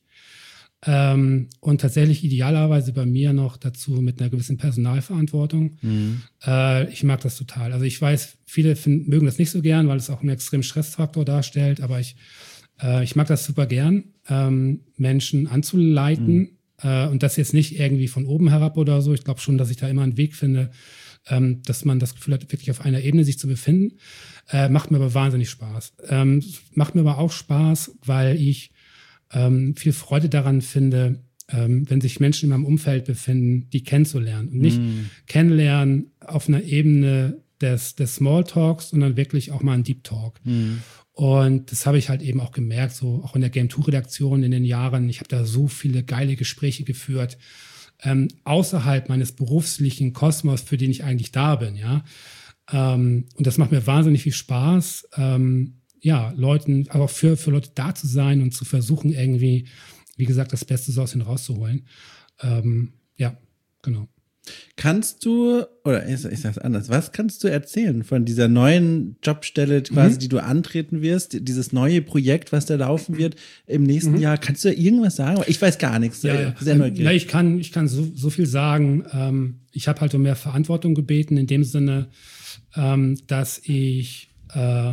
Ähm, und tatsächlich idealerweise bei mir noch dazu mit einer gewissen Personalverantwortung. Mhm. Äh, ich mag das total. Also ich weiß, viele finden, mögen das nicht so gern, weil es auch einen extremen Stressfaktor darstellt. Aber ich, äh, ich mag das super gern, ähm, Menschen anzuleiten. Mhm. Äh, und das jetzt nicht irgendwie von oben herab oder so. Ich glaube schon, dass ich da immer einen Weg finde, ähm, dass man das Gefühl hat, wirklich auf einer Ebene sich zu befinden. Äh, macht mir aber wahnsinnig Spaß. Ähm, macht mir aber auch Spaß, weil ich ähm, viel Freude daran finde, ähm, wenn sich Menschen in meinem Umfeld befinden, die kennenzulernen. Und nicht mm. kennenlernen auf einer Ebene des, des Smalltalks, sondern wirklich auch mal ein Deep Talk. Mm. Und das habe ich halt eben auch gemerkt, so auch in der Game zwei Redaktion in den Jahren. Ich habe da so viele geile Gespräche geführt, ähm, außerhalb meines beruflichen Kosmos, für den ich eigentlich da bin, ja. Ähm, und das macht mir wahnsinnig viel Spaß, ähm, ja, Leuten, aber auch für, für Leute da zu sein und zu versuchen, irgendwie, wie gesagt, das Beste so aus ihnen rauszuholen. Ähm, ja, genau. Kannst du, oder ich, ich sag's anders, was kannst du erzählen von dieser neuen Jobstelle quasi, mhm. die du antreten wirst, dieses neue Projekt, was da laufen wird im nächsten mhm. Jahr? Kannst du irgendwas sagen? Ich weiß gar nichts. Ja, ja. Sehr neugierig. Ja, ich kann, ich kann so, so viel sagen. Ähm, ich habe halt um mehr Verantwortung gebeten, in dem Sinne, ähm, dass ich äh,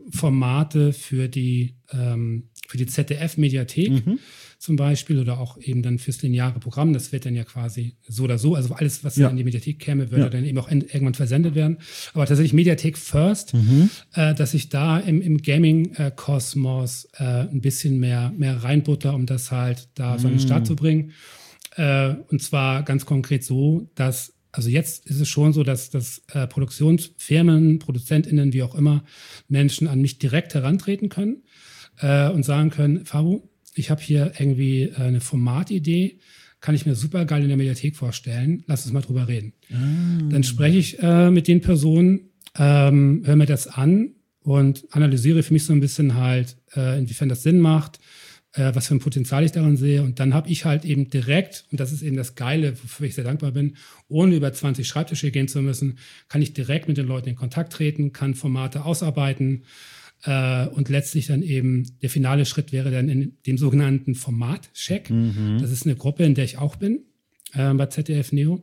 Formate für die, ähm, für die Z D F-Mediathek mhm. zum Beispiel oder auch eben dann fürs lineare Programm, das wird dann ja quasi so oder so, also alles, was ja in die Mediathek käme, würde ja. dann eben auch in, irgendwann versendet werden. Aber tatsächlich Mediathek first, mhm. äh, dass ich da im, im Gaming-Kosmos äh, ein bisschen mehr, mehr reinbutter, um das halt da mhm. so an den Start zu bringen. Äh, und zwar ganz konkret so, dass also jetzt ist es schon so, dass, dass äh, Produktionsfirmen, ProduzentInnen, wie auch immer, Menschen an mich direkt herantreten können äh, und sagen können, Fabu, ich habe hier irgendwie äh, eine Formatidee, kann ich mir super geil in der Mediathek vorstellen, lass uns mal drüber reden. Ah. Dann spreche ich äh, mit den Personen, ähm, höre mir das an und analysiere für mich so ein bisschen halt, äh, inwiefern das Sinn macht, äh, was für ein Potenzial ich daran sehe. Und dann habe ich halt eben direkt, und das ist eben das Geile, wofür ich sehr dankbar bin, ohne über zwanzig Schreibtische gehen zu müssen, kann ich direkt mit den Leuten in Kontakt treten, kann Formate ausarbeiten. Äh, und letztlich dann eben der finale Schritt wäre dann in dem sogenannten Formatcheck. Mhm. Das ist eine Gruppe, in der ich auch bin, äh, bei Z D F Neo.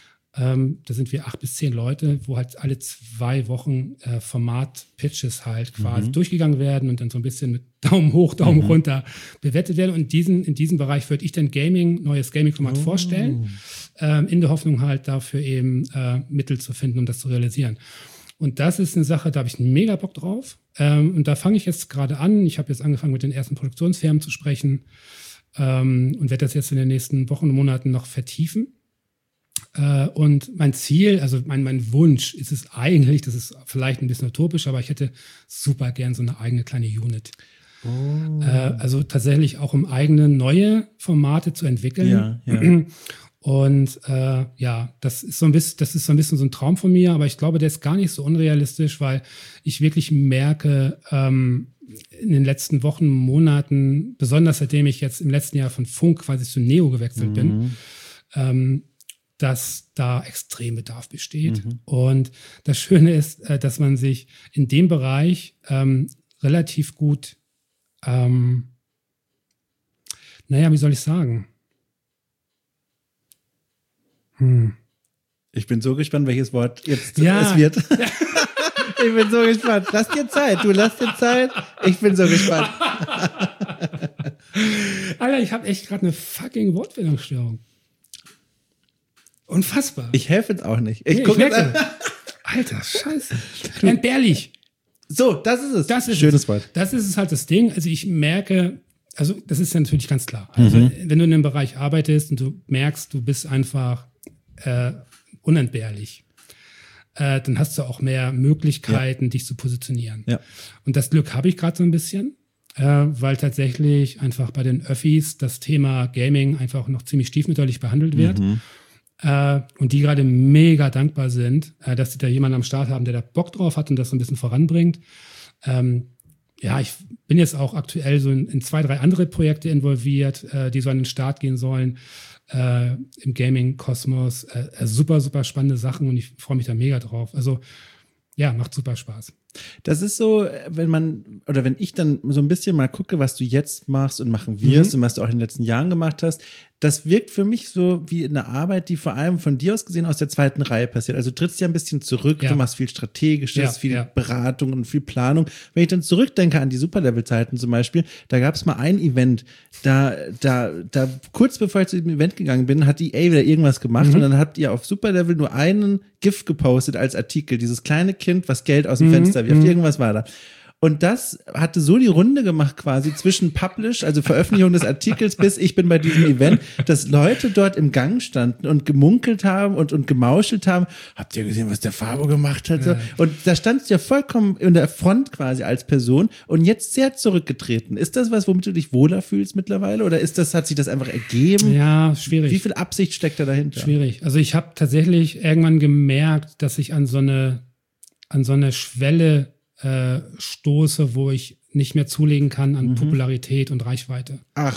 Ähm, da sind wir acht bis zehn Leute, wo halt alle zwei Wochen äh, Format-Pitches halt quasi mhm. durchgegangen werden und dann so ein bisschen mit Daumen hoch, Daumen mhm. runter bewertet werden. Und diesen, in diesem Bereich würde ich dann Gaming, neues Gaming-Format oh. vorstellen, ähm, in der Hoffnung halt dafür eben äh, Mittel zu finden, um das zu realisieren. Und das ist eine Sache, da habe ich einen mega Bock drauf. Ähm, und da fange ich jetzt gerade an. Ich habe jetzt angefangen, mit den ersten Produktionsfirmen zu sprechen ähm, und werde das jetzt in den nächsten Wochen und Monaten noch vertiefen. Äh, und mein Ziel, also mein, mein Wunsch ist es eigentlich, das ist vielleicht ein bisschen utopisch, aber ich hätte super gern so eine eigene kleine Unit. Oh. Äh, also tatsächlich auch um eigene neue Formate zu entwickeln. Ja, ja. Und äh, ja, das ist so ein bisschen, das ist so ein bisschen so ein Traum von mir, aber ich glaube, der ist gar nicht so unrealistisch, weil ich wirklich merke, ähm, in den letzten Wochen, Monaten, besonders seitdem ich jetzt im letzten Jahr von Funk quasi zu Neo gewechselt mhm. bin, ähm, dass da extrem Bedarf besteht. Mhm. Und das Schöne ist, dass man sich in dem Bereich ähm, relativ gut, ähm, naja, wie soll ich sagen? Hm. Ich bin so gespannt, welches Wort jetzt ja. es wird. Ich bin so gespannt. Lass dir Zeit, du lass dir Zeit. Ich bin so gespannt. Alter, ich habe echt gerade eine fucking Wortfindungsstörung. Unfassbar. Ich helfe jetzt auch nicht. Ich nee, gucke jetzt an. Alter, scheiße. Entbehrlich. So, das ist es. Das ist Schönes es. Wort. Das ist es halt das Ding. Also ich merke, also das ist ja natürlich ganz klar. Also mhm. wenn du in einem Bereich arbeitest und du merkst, du bist einfach äh, unentbehrlich, äh, dann hast du auch mehr Möglichkeiten, ja. dich zu positionieren. Ja. Und das Glück habe ich gerade so ein bisschen, äh, weil tatsächlich einfach bei den Öffis das Thema Gaming einfach noch ziemlich stiefmütterlich behandelt wird. Mhm. Äh, und die gerade mega dankbar sind, äh, dass sie da jemanden am Start haben, der da Bock drauf hat und das so ein bisschen voranbringt. Ähm, ja, ich bin jetzt auch aktuell so in, in zwei, drei andere Projekte involviert, äh, die so an den Start gehen sollen äh, im Gaming-Kosmos. Äh, super, super spannende Sachen und ich freue mich da mega drauf. Also ja, macht super Spaß. Das ist so, wenn man, oder wenn ich dann so ein bisschen mal gucke, was du jetzt machst und machen wirst mhm. und was du auch in den letzten Jahren gemacht hast, das wirkt für mich so wie eine Arbeit, die vor allem von dir aus gesehen aus der zweiten Reihe passiert. Also du trittst ja ein bisschen zurück, ja. du machst viel Strategisches, ja, viel ja. Beratung und viel Planung. Wenn ich dann zurückdenke an die Superlevel-Zeiten zum Beispiel, da gab es mal ein Event, da, da, da kurz bevor ich zu dem Event gegangen bin, hat E A wieder irgendwas gemacht mhm. und dann habt ihr auf Superlevel nur einen GIF gepostet als Artikel, dieses kleine Kind, was Geld aus dem mhm. Fenster wirft, mhm. irgendwas war da. Und das hatte so die Runde gemacht quasi zwischen Publish, also Veröffentlichung des Artikels, bis ich bin bei diesem Event, dass Leute dort im Gang standen und gemunkelt haben und, und gemauschelt haben. Habt ihr gesehen, was der Fabo gemacht hat? Ja. Und da standst du ja vollkommen in der Front quasi als Person und jetzt sehr zurückgetreten. Ist das was, womit du dich wohler fühlst mittlerweile? Oder ist das, hat sich das einfach ergeben? Ja, schwierig. Wie viel Absicht steckt da dahinter? Schwierig. Also ich habe tatsächlich irgendwann gemerkt, dass ich an so eine, an so eine Schwelle Äh, stoße, wo ich nicht mehr zulegen kann an mhm. Popularität und Reichweite. Ach.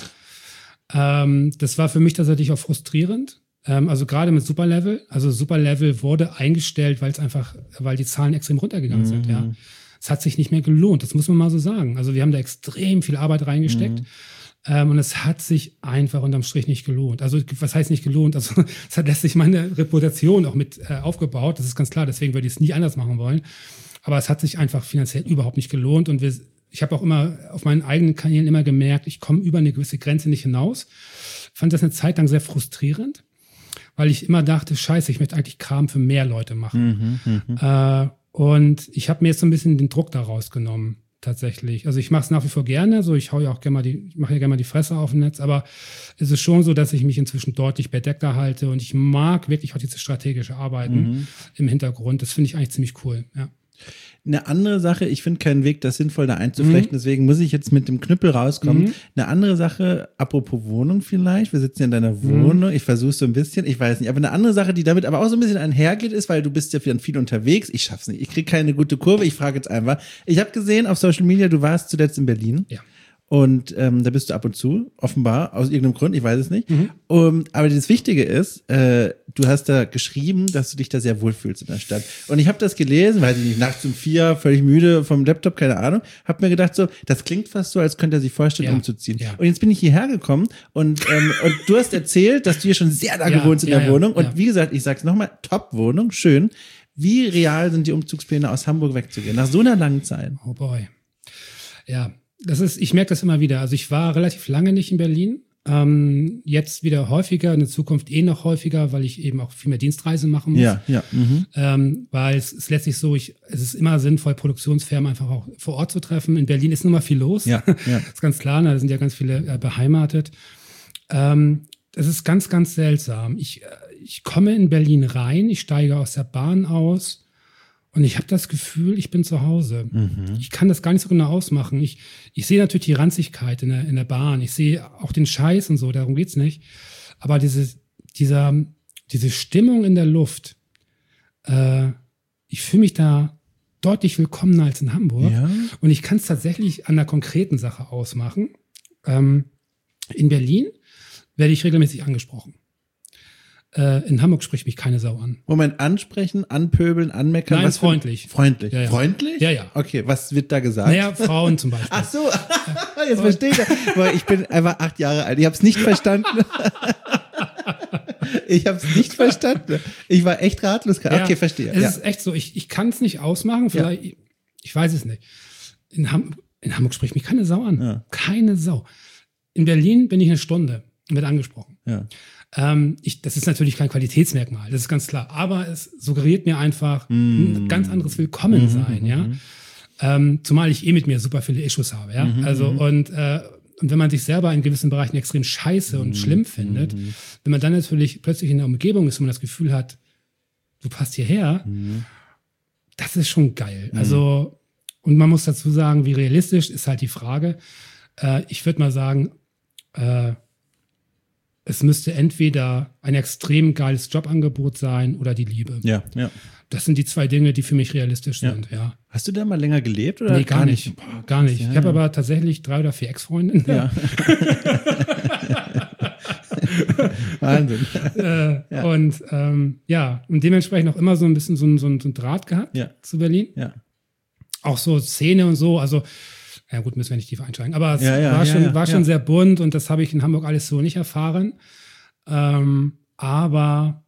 Ähm, das war für mich tatsächlich auch frustrierend. Ähm, also gerade mit Superlevel. Also Superlevel wurde eingestellt, weil es einfach, weil die Zahlen extrem runtergegangen mhm. sind. Ja, es hat sich nicht mehr gelohnt. Das muss man mal so sagen. Also wir haben da extrem viel Arbeit reingesteckt. Mhm. Ähm, und es hat sich einfach unterm Strich nicht gelohnt. Also was heißt nicht gelohnt? Also es hat letztlich meine Reputation auch mit äh, aufgebaut. Das ist ganz klar. Deswegen würde ich es nie anders machen wollen. Aber es hat sich einfach finanziell überhaupt nicht gelohnt. Und wir, ich habe auch immer auf meinen eigenen Kanälen immer gemerkt, ich komme über eine gewisse Grenze nicht hinaus. Fand das eine Zeit lang sehr frustrierend, weil ich immer dachte, scheiße, ich möchte eigentlich Kram für mehr Leute machen. Mhm, äh, und ich habe mir jetzt so ein bisschen den Druck da rausgenommen, tatsächlich. Also ich mache es nach wie vor gerne, so ich hau ja auch gerne mal die, ich mache ja gerne mal die Fresse auf dem Netz, aber es ist schon so, dass ich mich inzwischen deutlich bedeckter halte und ich mag wirklich auch diese strategische Arbeiten mhm. im Hintergrund. Das finde ich eigentlich ziemlich cool, ja. Eine andere Sache, ich finde keinen Weg, das sinnvoll da einzuflechten, mhm. deswegen muss ich jetzt mit dem Knüppel rauskommen. Mhm. Eine andere Sache, apropos Wohnung vielleicht, wir sitzen ja in deiner Wohnung, mhm. ich versuche so ein bisschen, ich weiß nicht, aber eine andere Sache, die damit aber auch so ein bisschen einhergeht, ist, weil du bist ja dann viel unterwegs, ich schaff's nicht, ich kriege keine gute Kurve, ich frage jetzt einfach. Ich habe gesehen auf Social Media, du warst zuletzt in Berlin. Ja. Und ähm, da bist du ab und zu, offenbar, aus irgendeinem Grund, ich weiß es nicht. Mhm. Um, aber das Wichtige ist, äh, du hast da geschrieben, dass du dich da sehr wohlfühlst in der Stadt. Und ich habe das gelesen, weiß ich nicht, nachts um vier, völlig müde vom Laptop, keine Ahnung, habe mir gedacht so, das klingt fast so, als könnte er sich vorstellen, ja. umzuziehen. Ja. Und jetzt bin ich hierher gekommen und, ähm, und du hast erzählt, dass du hier schon sehr lange ja, wohnst in ja, der ja, Wohnung. Und ja. wie gesagt, ich sag's nochmal, Top-Wohnung, schön. Wie real sind die Umzugspläne, aus Hamburg wegzugehen, nach so einer langen Zeit? Oh boy. Ja. Das ist, ich merke das immer wieder. Also ich war relativ lange nicht in Berlin. Ähm, jetzt wieder häufiger, in der Zukunft eh noch häufiger, weil ich eben auch viel mehr Dienstreisen machen muss. Ja, ja. Mhm. Ähm, weil es ist letztlich so, ich, es ist immer sinnvoll, Produktionsfirmen einfach auch vor Ort zu treffen. In Berlin ist nun mal viel los. Ja, ja. Das ist ganz klar, da sind ja ganz viele äh, beheimatet. Ähm, das ist ganz, ganz seltsam. Ich, äh, ich komme in Berlin rein, ich steige aus der Bahn aus. Und ich habe das Gefühl, ich bin zu Hause. Mhm. Ich kann das gar nicht so genau ausmachen. Ich, ich sehe natürlich die Ranzigkeit in der, in der Bahn. Ich sehe auch den Scheiß und so, darum geht's nicht. Aber diese, dieser, diese Stimmung in der Luft, äh, ich fühle mich da deutlich willkommener als in Hamburg. Ja. Und ich kann es tatsächlich an einer konkreten Sache ausmachen. Ähm, in Berlin werde ich regelmäßig angesprochen. Äh, in Hamburg spricht mich keine Sau an. Moment, ansprechen, anpöbeln, anmeckern? Nein, was freundlich. Für, freundlich. Ja, ja. Freundlich? Ja, ja. Okay, was wird da gesagt? Naja, Frauen zum Beispiel. Ach so, jetzt verstehe ich das. Weil ich bin einfach acht Jahre alt. Ich habe es nicht verstanden. Ich habe es nicht verstanden. Ich war echt ratlos. Okay, ja, verstehe. Es ja. ist echt so, ich, ich kann es nicht ausmachen. Vielleicht, ja. ich, ich weiß es nicht. In, Ham, in Hamburg spricht mich keine Sau an. Ja. Keine Sau. In Berlin bin ich eine Stunde und wird angesprochen. Ja. Ähm, ich, das ist natürlich kein Qualitätsmerkmal, das ist ganz klar. Aber es suggeriert mir einfach mm. ein ganz anderes Willkommensein, mm-hmm. ja. Ähm, zumal ich eh mit mir super viele Issues habe, ja. Mm-hmm. Also und, äh, und wenn man sich selber in gewissen Bereichen extrem scheiße und mm-hmm. schlimm findet, mm-hmm. wenn man dann natürlich plötzlich in einer Umgebung ist, wo man das Gefühl hat, du passt hierher, mm-hmm. das ist schon geil. Mm-hmm. Also, und man muss dazu sagen, wie realistisch ist halt die Frage. Äh, ich würde mal sagen, äh, es müsste entweder ein extrem geiles Jobangebot sein oder die Liebe. Ja, ja. Das sind die zwei Dinge, die für mich realistisch ja. sind, ja. Hast du da mal länger gelebt? Oder nee, gar, gar nicht. nicht. Boah, gar nicht. Ja, ich habe ja. aber tatsächlich drei oder vier Ex-Freundinnen. Ja. Wahnsinn. äh, ja. Und ähm, ja, und dementsprechend auch immer so ein bisschen so ein, so ein, so ein Draht gehabt ja. zu Berlin. Ja. Auch so Szene und so, also ja gut, müssen wir nicht tiefer einsteigen. Aber es ja, ja, war, ja, schon, ja, war ja. schon sehr bunt und das habe ich in Hamburg alles so nicht erfahren. Ähm, aber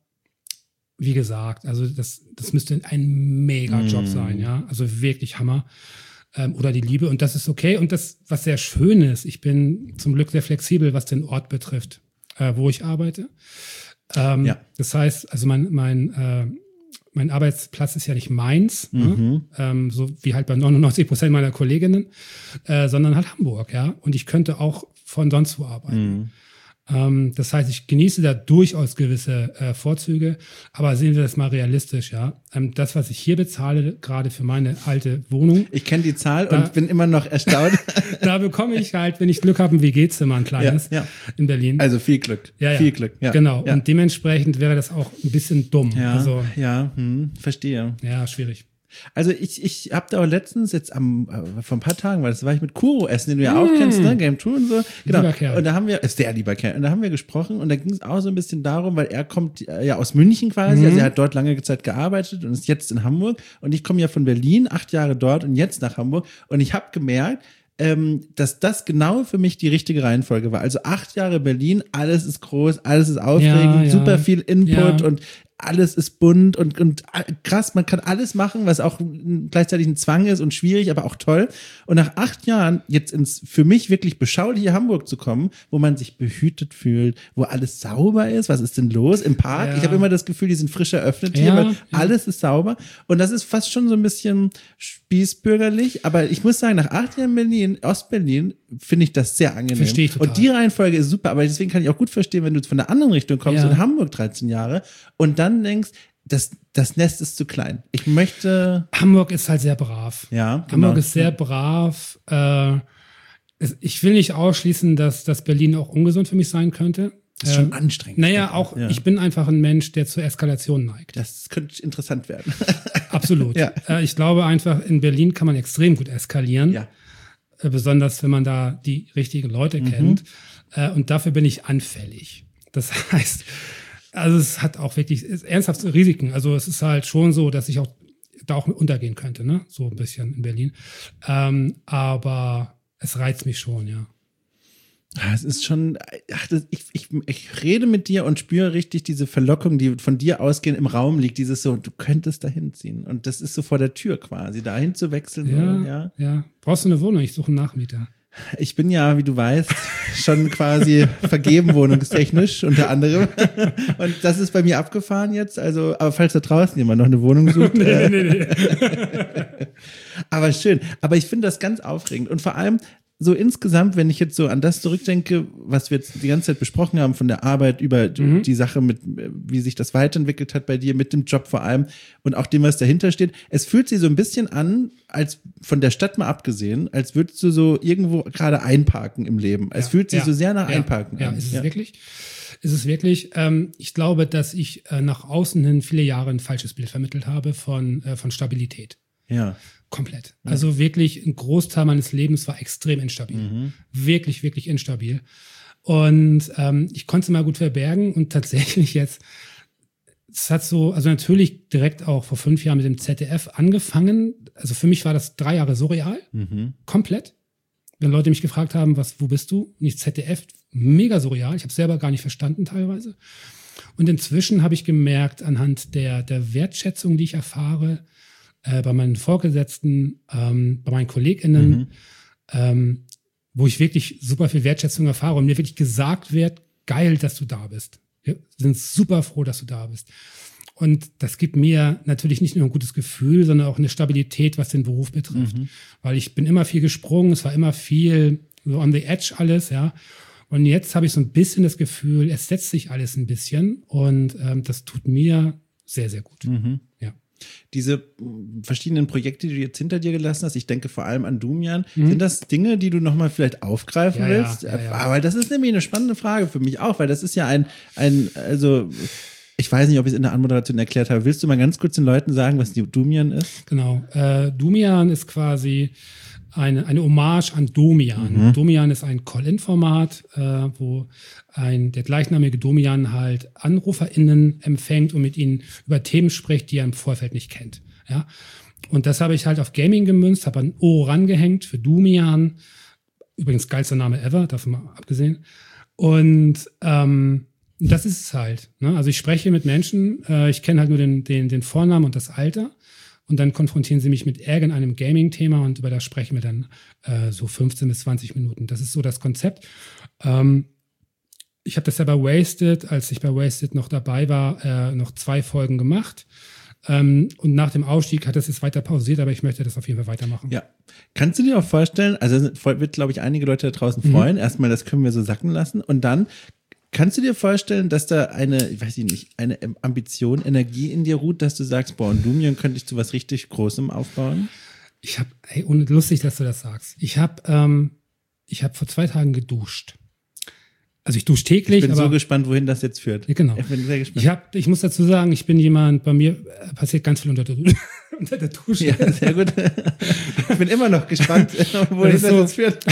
wie gesagt, also das, das müsste ein Mega-Job mm. sein, ja. Also wirklich Hammer. Ähm, oder die Liebe. Und das ist okay. Und das, was sehr schön ist, ich bin zum Glück sehr flexibel, was den Ort betrifft, äh, wo ich arbeite. Ähm, ja. Das heißt, also mein, mein äh, Mein Arbeitsplatz ist ja nicht meins, mhm. ne? ähm, so wie halt bei neunundneunzig Prozent meiner Kolleginnen, äh, sondern halt Hamburg, ja. Und ich könnte auch von sonst wo arbeiten. Mhm. Ähm, das heißt, ich genieße da durchaus gewisse äh, Vorzüge, aber sehen wir das mal realistisch, ja. Ähm, das, was ich hier bezahle, gerade für meine alte Wohnung. Ich kenne die Zahl da, und bin immer noch erstaunt. Da bekomme ich halt, wenn ich Glück habe, ein W G-Zimmer, ein kleines, ja, ja. in Berlin. Also viel Glück. Ja, ja. Viel Glück, ja. Genau. Ja. Und dementsprechend wäre das auch ein bisschen dumm. Ja, also, ja, hm, verstehe. Ja, schwierig. Also ich, ich habe da auch letztens jetzt am äh, vor ein paar Tagen, weil das war ich mit Kuro essen, den du ja auch mm. kennst, ne, Game Two und so. Genau. Lieber Kerl. Und da haben wir, ist der lieber Kerl. Und da haben wir gesprochen und da ging es auch so ein bisschen darum, weil er kommt äh, ja aus München quasi, mm. also er hat dort lange Zeit gearbeitet und ist jetzt in Hamburg. Und ich komme ja von Berlin, acht Jahre dort und jetzt nach Hamburg. Und ich habe gemerkt, ähm, dass das genau für mich die richtige Reihenfolge war. Also acht Jahre Berlin, alles ist groß, alles ist aufregend, ja, ja. super viel Input ja. und alles ist bunt und, und krass, man kann alles machen, was auch gleichzeitig ein Zwang ist und schwierig, aber auch toll. Und nach acht Jahren jetzt ins für mich wirklich beschauliche Hamburg zu kommen, wo man sich behütet fühlt, wo alles sauber ist, was ist denn los im Park? Ja. Ich habe immer das Gefühl, die sind frisch eröffnet hier, ja, weil ja. alles ist sauber und das ist fast schon so ein bisschen spießbürgerlich, aber ich muss sagen, nach acht Jahren Berlin, Ostberlin, finde ich das sehr angenehm. Verstehe ich total. Und die Reihenfolge ist super, aber deswegen kann ich auch gut verstehen, wenn du von der anderen Richtung kommst, ja. in Hamburg dreizehn Jahre und dann denkst, das, das Nest ist zu klein. Ich möchte. Hamburg ist halt sehr brav. Ja, genau. Hamburg ist sehr brav. Äh, es, ich will nicht ausschließen, dass, dass Berlin auch ungesund für mich sein könnte. Das ist äh, schon anstrengend. Naja, auch, ja. ich bin einfach ein Mensch, der zur Eskalation neigt. Das könnte interessant werden. Absolut. Ja. Äh, ich glaube einfach, in Berlin kann man extrem gut eskalieren. Ja. Äh, besonders, wenn man da die richtigen Leute mhm. kennt. Äh, und dafür bin ich anfällig. Das heißt, also es hat auch wirklich ernsthafte Risiken. Also es ist halt schon so, dass ich auch da auch untergehen könnte, ne? So ein bisschen in Berlin. Ähm, aber es reizt mich schon, ja. Es ist schon, ach, das, ich, ich, ich rede mit dir und spüre richtig diese Verlockung, die von dir ausgehend im Raum liegt. Dieses so, du könntest da hinziehen. Und das ist so vor der Tür quasi, dahin zu wechseln. Ja, so, ja. ja. Brauchst du eine Wohnung? Ich suche einen Nachmieter. Ich bin ja, wie du weißt, schon quasi vergeben wohnungstechnisch unter anderem. Und das ist bei mir abgefahren jetzt. Also, aber falls da draußen jemand noch eine Wohnung sucht. nee, äh, nee, nee. Aber schön. Aber ich finde das ganz aufregend. Und vor allem so insgesamt, wenn ich jetzt so an das zurückdenke, was wir jetzt die ganze Zeit besprochen haben, von der Arbeit über mhm. die Sache mit, wie sich das weiterentwickelt hat bei dir, mit dem Job vor allem und auch dem, was dahinter steht. Es fühlt sich so ein bisschen an, als von der Stadt mal abgesehen, als würdest du so irgendwo gerade einparken im Leben. Es ja, fühlt sich ja, so sehr nach ja, Einparken ja, an. Ist es ja, wirklich? Ist es wirklich? Ähm, ich glaube, dass ich äh, nach außen hin viele Jahre ein falsches Bild vermittelt habe von, äh, von Stabilität. Ja. Komplett. Ja. Also wirklich ein Großteil meines Lebens war extrem instabil. Mhm. Wirklich, wirklich instabil. Und ähm, ich konnte es mal gut verbergen und tatsächlich jetzt es hat so, also natürlich direkt auch vor fünf Jahren mit dem Z D F angefangen. Also für mich war das drei Jahre surreal. Mhm. Komplett. Wenn Leute mich gefragt haben, was, wo bist du? Nicht Z D F, mega surreal. Ich habe es selber gar nicht verstanden teilweise. Und inzwischen habe ich gemerkt, anhand der, der Wertschätzung, die ich erfahre, äh, bei meinen Vorgesetzten, ähm, bei meinen KollegInnen, mhm. ähm, wo ich wirklich super viel Wertschätzung erfahre und mir wirklich gesagt wird, geil, dass du da bist. Wir sind super froh, dass du da bist. Und das gibt mir natürlich nicht nur ein gutes Gefühl, sondern auch eine Stabilität, was den Beruf betrifft. Mhm. Weil ich bin immer viel gesprungen, es war immer viel so on the edge alles, ja. Und jetzt habe ich so ein bisschen das Gefühl, es setzt sich alles ein bisschen und ähm, das tut mir sehr, sehr gut. Mhm. Ja. Diese verschiedenen Projekte, die du jetzt hinter dir gelassen hast, ich denke vor allem an Domian, mhm. sind das Dinge, die du nochmal vielleicht aufgreifen ja, willst? Ja, ja, ja. Aber das ist nämlich eine spannende Frage für mich auch, weil das ist ja ein, ein also ich weiß nicht, ob ich es in der Anmoderation erklärt habe. Willst du mal ganz kurz den Leuten sagen, was die Domian ist? Genau. Äh, Domian ist quasi eine, eine Hommage an Domian. Mhm. Domian ist ein Call-In-Format, äh, wo ein, der gleichnamige Domian halt AnruferInnen empfängt und mit ihnen über Themen spricht, die er im Vorfeld nicht kennt. Ja? Und das habe ich halt auf Gaming gemünzt, habe ein O rangehängt für Domian. Übrigens geilster Name ever, davon mal abgesehen. Und ähm, das ist es halt. Ne? Also ich spreche mit Menschen, äh, ich kenne halt nur den, den, den Vornamen und das Alter. Und dann konfrontieren sie mich mit irgendeinem Gaming-Thema und über das sprechen wir dann äh, so fünfzehn bis zwanzig Minuten. Das ist so das Konzept. Ähm, ich habe das ja bei Wasted, als ich bei Wasted noch dabei war, äh, noch zwei Folgen gemacht. Ähm, und nach dem Ausstieg hat das jetzt weiter pausiert, aber ich möchte das auf jeden Fall weitermachen. Ja. Kannst du dir auch vorstellen, also wird, glaube ich, einige Leute da draußen freuen. Mhm. Erstmal, das können wir so sacken lassen. Und dann kannst du dir vorstellen, dass da eine, ich weiß nicht, eine Ambition, Energie in dir ruht, dass du sagst, boah, in Domian könnte ich zu was richtig Großem aufbauen? Ich habe, hey, und lustig, dass du das sagst. Ich habe, ähm, ich habe vor zwei Tagen geduscht. Also ich dusche täglich. Ich bin aber, so gespannt, wohin das jetzt führt. Ja, genau. Ich bin sehr gespannt. Ich, hab, ich muss dazu sagen, ich bin jemand, bei mir passiert ganz viel unter der, unter der Dusche. Ja, sehr gut. Ich bin immer noch gespannt, wohin das, das so, jetzt führt.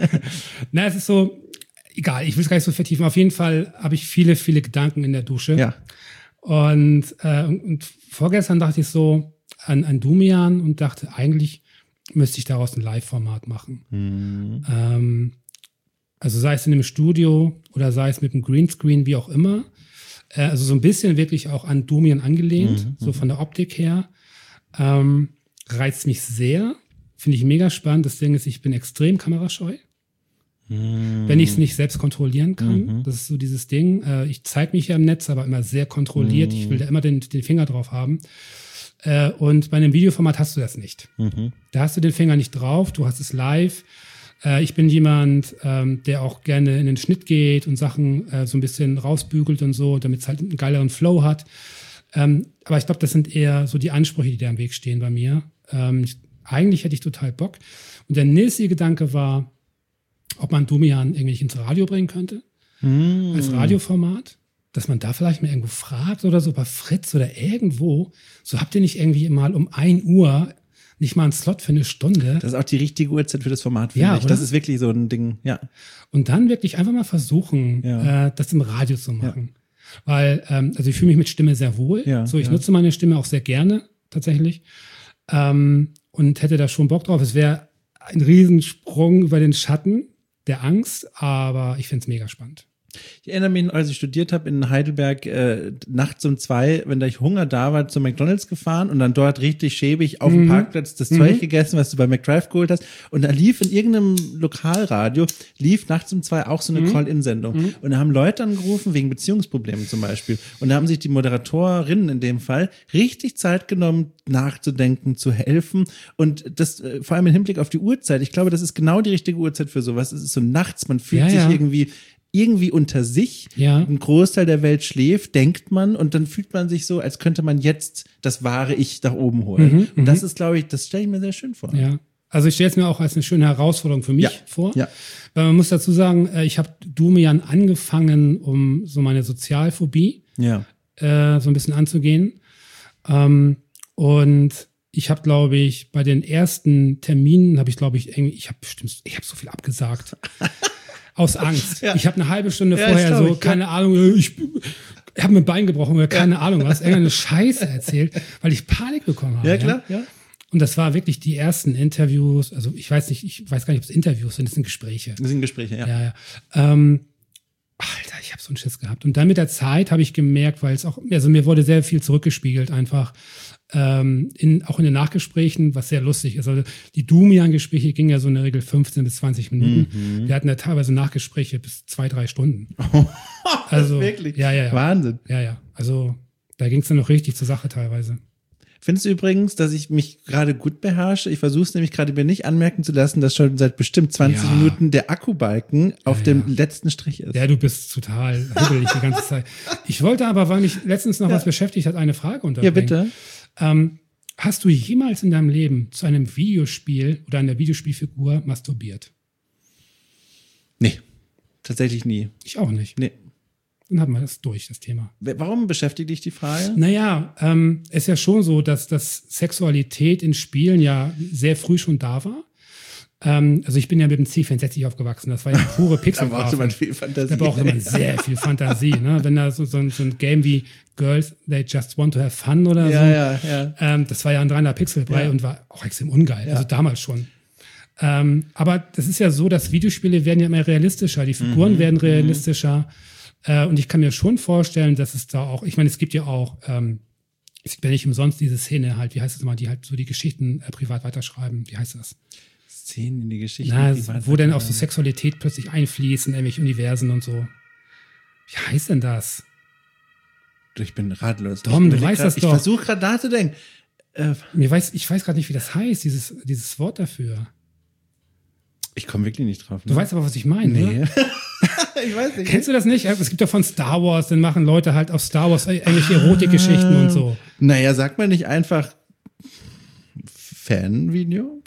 Na, es ist so, egal, ich will es gar nicht so vertiefen. Auf jeden Fall habe ich viele, viele Gedanken in der Dusche. Ja. Und, äh, und, und vorgestern dachte ich so an, an Domian und dachte, eigentlich müsste ich daraus ein Live-Format machen. Mhm. Ähm, also sei es in einem Studio oder sei es mit einem Greenscreen, wie auch immer. Äh, also so ein bisschen wirklich auch an Domian angelehnt, mhm. so von der Optik her. Ähm, reizt mich sehr. Finde ich mega spannend. Das Ding ist, ich bin extrem kamerascheu. Wenn ich es nicht selbst kontrollieren kann. Mhm. Das ist so dieses Ding. Äh, ich zeige mich ja im Netz, aber immer sehr kontrolliert. Mhm. Ich will da immer den, den Finger drauf haben. Äh, und bei einem Videoformat hast du das nicht. Mhm. Da hast du den Finger nicht drauf, du hast es live. Äh, ich bin jemand, ähm, der auch gerne in den Schnitt geht und Sachen äh, so ein bisschen rausbügelt und so, damit es halt einen geileren Flow hat. Ähm, aber ich glaube, das sind eher so die Ansprüche, die da im Weg stehen bei mir. Ähm, ich, eigentlich hätte ich total Bock. Und der nächste Gedanke war, ob man Domian irgendwie ins Radio bringen könnte, mm. als Radioformat, dass man da vielleicht mal irgendwo fragt oder so bei Fritz oder irgendwo, so habt ihr nicht irgendwie mal um ein Uhr nicht mal einen Slot für eine Stunde. Das ist auch die richtige Uhrzeit für das Format, finde ja, ich. Oder? Das ist wirklich so ein Ding, ja. Und dann wirklich einfach mal versuchen, ja. äh, das im Radio zu machen. Ja. Weil, ähm, also ich fühle mich mit Stimme sehr wohl. Ja, so, ich ja. nutze meine Stimme auch sehr gerne, tatsächlich. Ähm, und hätte da schon Bock drauf. Es wäre ein Riesensprung über den Schatten der Angst, aber ich finde es mega spannend. Ich erinnere mich, als ich studiert habe in Heidelberg, äh, nachts um zwei, wenn da ich Hunger da war, zu McDonald's gefahren und dann dort richtig schäbig auf dem mhm. Parkplatz das mhm. Zeug gegessen, was du bei McDrive geholt hast. Und da lief in irgendeinem Lokalradio, lief nachts um zwei auch so eine mhm. Call-In-Sendung. Mhm. Und da haben Leute angerufen, wegen Beziehungsproblemen zum Beispiel. Und da haben sich die Moderatorinnen in dem Fall richtig Zeit genommen, nachzudenken, zu helfen. Und das äh, vor allem im Hinblick auf die Uhrzeit. Ich glaube, das ist genau die richtige Uhrzeit für sowas. Es ist so nachts, man fühlt ja, sich ja. irgendwie irgendwie unter sich, ja. ein Großteil der Welt schläft, denkt man, und dann fühlt man sich so, als könnte man jetzt das wahre Ich nach oben holen. Mhm, und das ist, glaube ich, das stelle ich mir sehr schön vor. Ja. Also ich stelle es mir auch als eine schöne Herausforderung für mich ja. vor. Ja. Weil man muss dazu sagen, ich habe Domian angefangen, um so meine Sozialphobie ja. äh, so ein bisschen anzugehen. Ähm, und ich habe, glaube ich, bei den ersten Terminen habe ich, glaube ich, irgendwie, ich habe bestimmt, ich habe so viel abgesagt. Aus Angst. Ja. Ich habe eine halbe Stunde ja, vorher so, keine ja. Ahnung, ich Ich habe mir ein Bein gebrochen oder keine ja. Ahnung was, irgendeine Scheiße erzählt, weil ich Panik bekommen habe. Ja, klar, ja. ja. Und das war wirklich die ersten Interviews, also ich weiß nicht, ich weiß gar nicht, ob es Interviews sind, das sind Gespräche. Das sind Gespräche, ja. Ja, ja. Ähm, Alter, ich habe so einen Schiss gehabt. Und dann mit der Zeit habe ich gemerkt, weil es auch, also mir wurde sehr viel zurückgespiegelt einfach, ähm, in, auch in den Nachgesprächen, was sehr lustig ist. Also die Domian-Gespräche gingen ja so in der Regel fünfzehn bis zwanzig Minuten. Mhm. Wir hatten ja teilweise Nachgespräche bis zwei, drei Stunden. Also wirklich? Ja, ja, ja. Wahnsinn. Ja, ja. Also da ging es dann noch richtig zur Sache teilweise. Findest du übrigens, dass ich mich gerade gut beherrsche? Ich versuche es nämlich gerade mir nicht anmerken zu lassen, dass schon seit bestimmt zwanzig ja. Minuten der Akkubalken auf ja, dem ja. letzten Strich ist. Ja, du bist total hibbelig die ganze Zeit. Ich wollte aber, weil mich letztens noch ja. was beschäftigt hat, eine Frage unterbringen. Ja, bitte. Ähm, hast du jemals in deinem Leben zu einem Videospiel oder einer Videospielfigur masturbiert? Nee, tatsächlich nie. Ich auch nicht. Nee. Dann haben wir das durch, das Thema. Warum beschäftigt dich die Frage? Naja, ähm, ist ja schon so, dass, dass Sexualität in Spielen ja sehr früh schon da war. Ähm, also ich bin ja mit dem C vierundsechzig aufgewachsen, das war ja pure Pixel. Da brauchte man viel Fantasie. Da brauchte man sehr viel Fantasie. Ne? Wenn da so, so, ein, so ein Game wie Girls, They Just Want to Have Fun oder ja, so, ja, ja. Ähm, das war ja ein reiner Pixelbrei ja. und war auch extrem ungeil, ja. also damals schon. Ähm, aber das ist ja so, dass Videospiele werden ja immer realistischer, die Figuren mhm. werden realistischer. Äh, und ich kann mir schon vorstellen, dass es da auch, ich meine, es gibt ja auch, ähm, es gibt ja nicht umsonst diese Szene halt, wie heißt es immer, die halt so die Geschichten äh, privat weiterschreiben, wie heißt das? Szenen in die Geschichten. Na, wo dann auch so Sexualität plötzlich einfließen, irgendwelche Universen und so. Wie heißt denn das? Ich bin ratlos. Dom, ich du weißt grad, das ich doch. Ich versuche gerade nachzudenken. Äh, Mir weiß, ich weiß gerade nicht, wie das heißt, dieses, dieses Wort dafür. Ich komme wirklich nicht drauf. Ne? Du weißt aber, was ich meine, nee. ne? Ich weiß nicht. Kennst du das nicht? Es gibt ja von Star Wars, dann machen Leute halt auf Star Wars irgendwelche Erotikgeschichten und so. Naja, sagt man nicht einfach Fanvideo?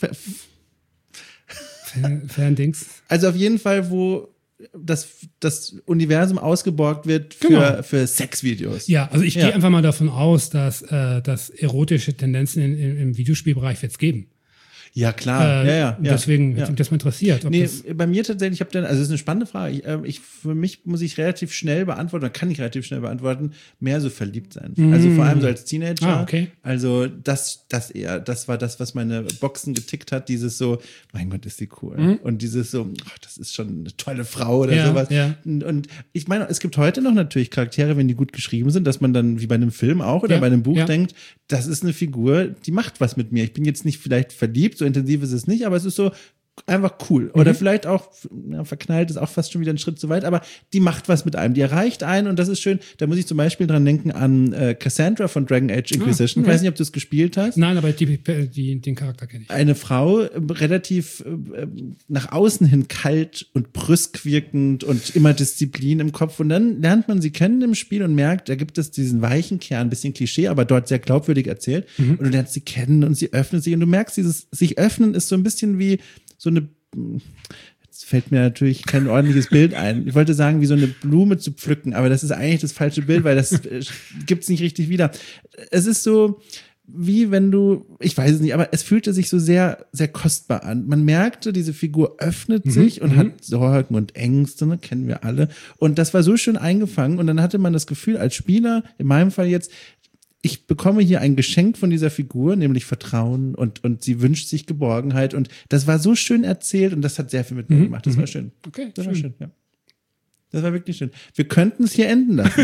Fan, Fan-Dings. Also auf jeden Fall, wo das, das Universum ausgeborgt wird für, genau. für Sexvideos. Ja, also ich ja. gehe einfach mal davon aus, dass, äh, dass erotische Tendenzen in, in, im Videospielbereich wird es geben. Ja, klar. Äh, ja, ja, ja. Deswegen ja. hat mich das mal interessiert. Ob nee, das bei mir tatsächlich, ich habe dann, also es ist eine spannende Frage. Ich, äh, ich, für mich muss ich relativ schnell beantworten, oder kann ich relativ schnell beantworten, mehr so verliebt sein. Mm. Also vor allem so als Teenager. Ah, okay. Also das, das eher, das war das, was meine Boxen getickt hat, dieses so, mein Gott, ist die cool. Mm. Und dieses so, ach, das ist schon eine tolle Frau oder ja, sowas. Ja. Und, und ich meine, es gibt heute noch natürlich Charaktere, wenn die gut geschrieben sind, dass man dann wie bei einem Film auch oder ja, bei einem Buch ja. denkt, das ist eine Figur, die macht was mit mir. Ich bin jetzt nicht vielleicht verliebt, so intensiv ist es nicht, aber es ist so einfach cool. Oder mhm. vielleicht auch, ja, verknallt ist auch fast schon wieder ein Schritt zu weit, aber die macht was mit einem. Die erreicht einen und das ist schön. Da muss ich zum Beispiel dran denken an äh, Cassandra von Dragon Age Inquisition. Ah, okay. Ich weiß nicht, ob du es gespielt hast. Nein, aber die, die, den Charakter kenne ich. Eine Frau, äh, relativ äh, nach außen hin kalt und brüsk wirkend und immer Disziplin im Kopf. Und dann lernt man sie kennen im Spiel und merkt, da gibt es diesen weichen Kern, ein bisschen Klischee, aber dort sehr glaubwürdig erzählt. Mhm. Und du lernst sie kennen und sie öffnet sich und du merkst, dieses sich öffnen ist so ein bisschen wie so eine, jetzt fällt mir natürlich kein ordentliches Bild ein. Ich wollte sagen, wie so eine Blume zu pflücken, aber das ist eigentlich das falsche Bild, weil das gibt's nicht richtig wieder. Es ist so, wie wenn du, ich weiß es nicht, aber es fühlte sich so sehr, sehr kostbar an. Man merkte, diese Figur öffnet mhm, sich und mhm. hat Sorgen und Ängste, ne, kennen wir alle. Und das war so schön eingefangen und dann hatte man das Gefühl als Spieler, in meinem Fall jetzt, ich bekomme hier ein Geschenk von dieser Figur, nämlich Vertrauen und, und sie wünscht sich Geborgenheit und das war so schön erzählt und das hat sehr viel mit mir mhm. gemacht. Das war schön. Okay, das schön. war schön, ja. Das war wirklich schön. Wir könnten es hier enden lassen.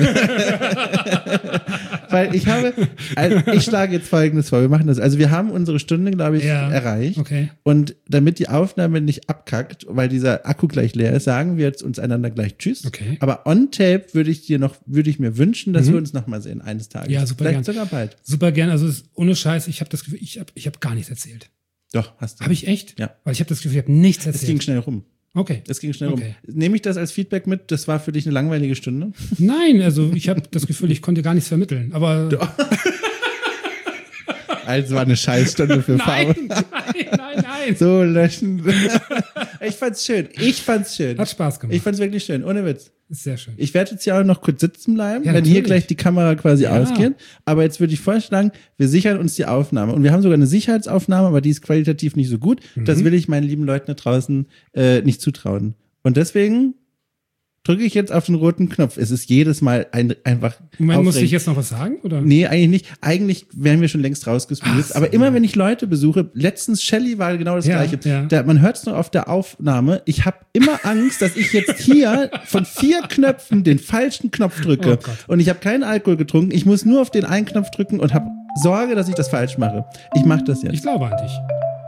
Weil ich habe, also ich schlage jetzt Folgendes vor, wir machen das. Also wir haben unsere Stunde, glaube ich, ja, erreicht. Okay. Und damit die Aufnahme nicht abkackt, weil dieser Akku gleich leer ist, sagen wir jetzt uns einander gleich Tschüss. Okay. Aber on Tape würde ich dir noch, würde ich mir wünschen, dass mhm. wir uns nochmal sehen, eines Tages. Ja, super Vielleicht gern. sogar bald. Super gern. Also ist ohne Scheiß, ich habe das Gefühl, ich habe ich hab gar nichts erzählt. Doch, hast du. Habe ich echt? Ja. Weil ich habe das Gefühl, ich habe nichts erzählt. Es ging schnell rum. Okay. Es ging schnell okay. rum. Nehme ich das als Feedback mit? Das war für dich eine langweilige Stunde? Nein, also ich habe das Gefühl, ich konnte gar nichts vermitteln. Aber also war eine Scheißstunde für Farbe. Nein, nein, nein, nein. So löschen. Ich fand's schön. Ich fand's schön. Hat Spaß gemacht. Ich fand's wirklich schön. Ohne Witz. Ist sehr schön. Ich werde jetzt hier auch noch kurz sitzen bleiben, ja, wenn hier gleich die Kamera quasi ja. ausgeht. Aber jetzt würde ich vorschlagen, wir sichern uns die Aufnahme. Und wir haben sogar eine Sicherheitsaufnahme, aber die ist qualitativ nicht so gut. Mhm. Das will ich meinen lieben Leuten da draußen äh, nicht zutrauen. Und deswegen drücke ich jetzt auf den roten Knopf. Es ist jedes Mal ein, einfach Moment, muss ich jetzt noch was sagen? Oder? Nee, eigentlich nicht. Eigentlich wären wir schon längst rausgespült. So, aber immer, wenn ich Leute besuche, letztens Shelly war genau das ja, Gleiche. Ja. Da, man hört es noch auf der Aufnahme. Ich habe immer Angst, dass ich jetzt hier von vier Knöpfen den falschen Knopf drücke. Oh und ich habe keinen Alkohol getrunken. Ich muss nur auf den einen Knopf drücken und habe Sorge, dass ich das falsch mache. Ich mache das jetzt. Ich glaube an dich.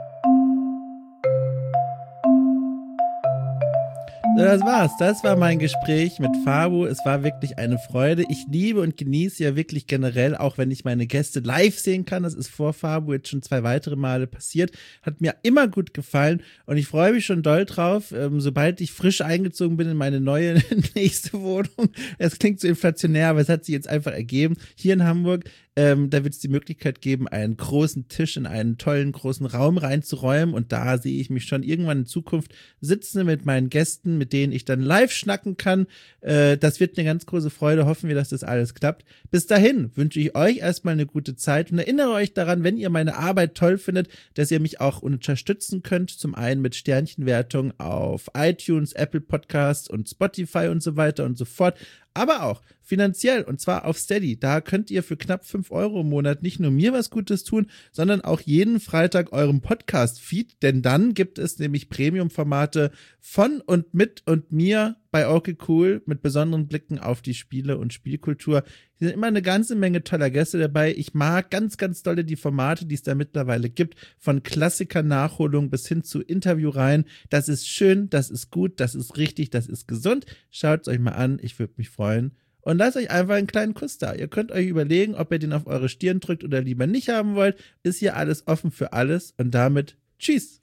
Das war's. Das war mein Gespräch mit Fabu. Es war wirklich eine Freude. Ich liebe und genieße ja wirklich generell, auch wenn ich meine Gäste live sehen kann. Das ist vor Fabu jetzt schon zwei weitere Male passiert. Hat mir immer gut gefallen und ich freue mich schon doll drauf, ähm, sobald ich frisch eingezogen bin in meine neue nächste Wohnung. Es klingt so inflationär, aber es hat sich jetzt einfach ergeben. Hier in Hamburg, ähm, da wird es die Möglichkeit geben, einen großen Tisch in einen tollen großen Raum reinzuräumen und da sehe ich mich schon irgendwann in Zukunft sitzen mit meinen Gästen, mit denen ich dann live schnacken kann. Äh, das wird eine ganz große Freude. Hoffen wir, dass das alles klappt. Bis dahin wünsche ich euch erstmal eine gute Zeit und erinnere euch daran, wenn ihr meine Arbeit toll findet, dass ihr mich auch unterstützen könnt. Zum einen mit Sternchenwertung auf iTunes, Apple Podcasts und Spotify und so weiter und so fort. Aber auch finanziell und zwar auf Steady. Da könnt ihr für knapp fünf Euro im Monat nicht nur mir was Gutes tun, sondern auch jeden Freitag eurem Podcast-Feed, denn dann gibt es nämlich Premium-Formate von und mit und mir bei Okay Cool mit besonderen Blicken auf die Spiele und Spielkultur. Hier sind immer eine ganze Menge toller Gäste dabei. Ich mag ganz, ganz dolle die Formate, die es da mittlerweile gibt, von Klassiker-Nachholung bis hin zu Interviewreihen. Das ist schön, das ist gut, das ist richtig, das ist gesund. Schaut es euch mal an, ich würde mich freuen. Und lasst euch einfach einen kleinen Kuss da. Ihr könnt euch überlegen, ob ihr den auf eure Stirn drückt oder lieber nicht haben wollt. Ist hier alles offen für alles und damit tschüss.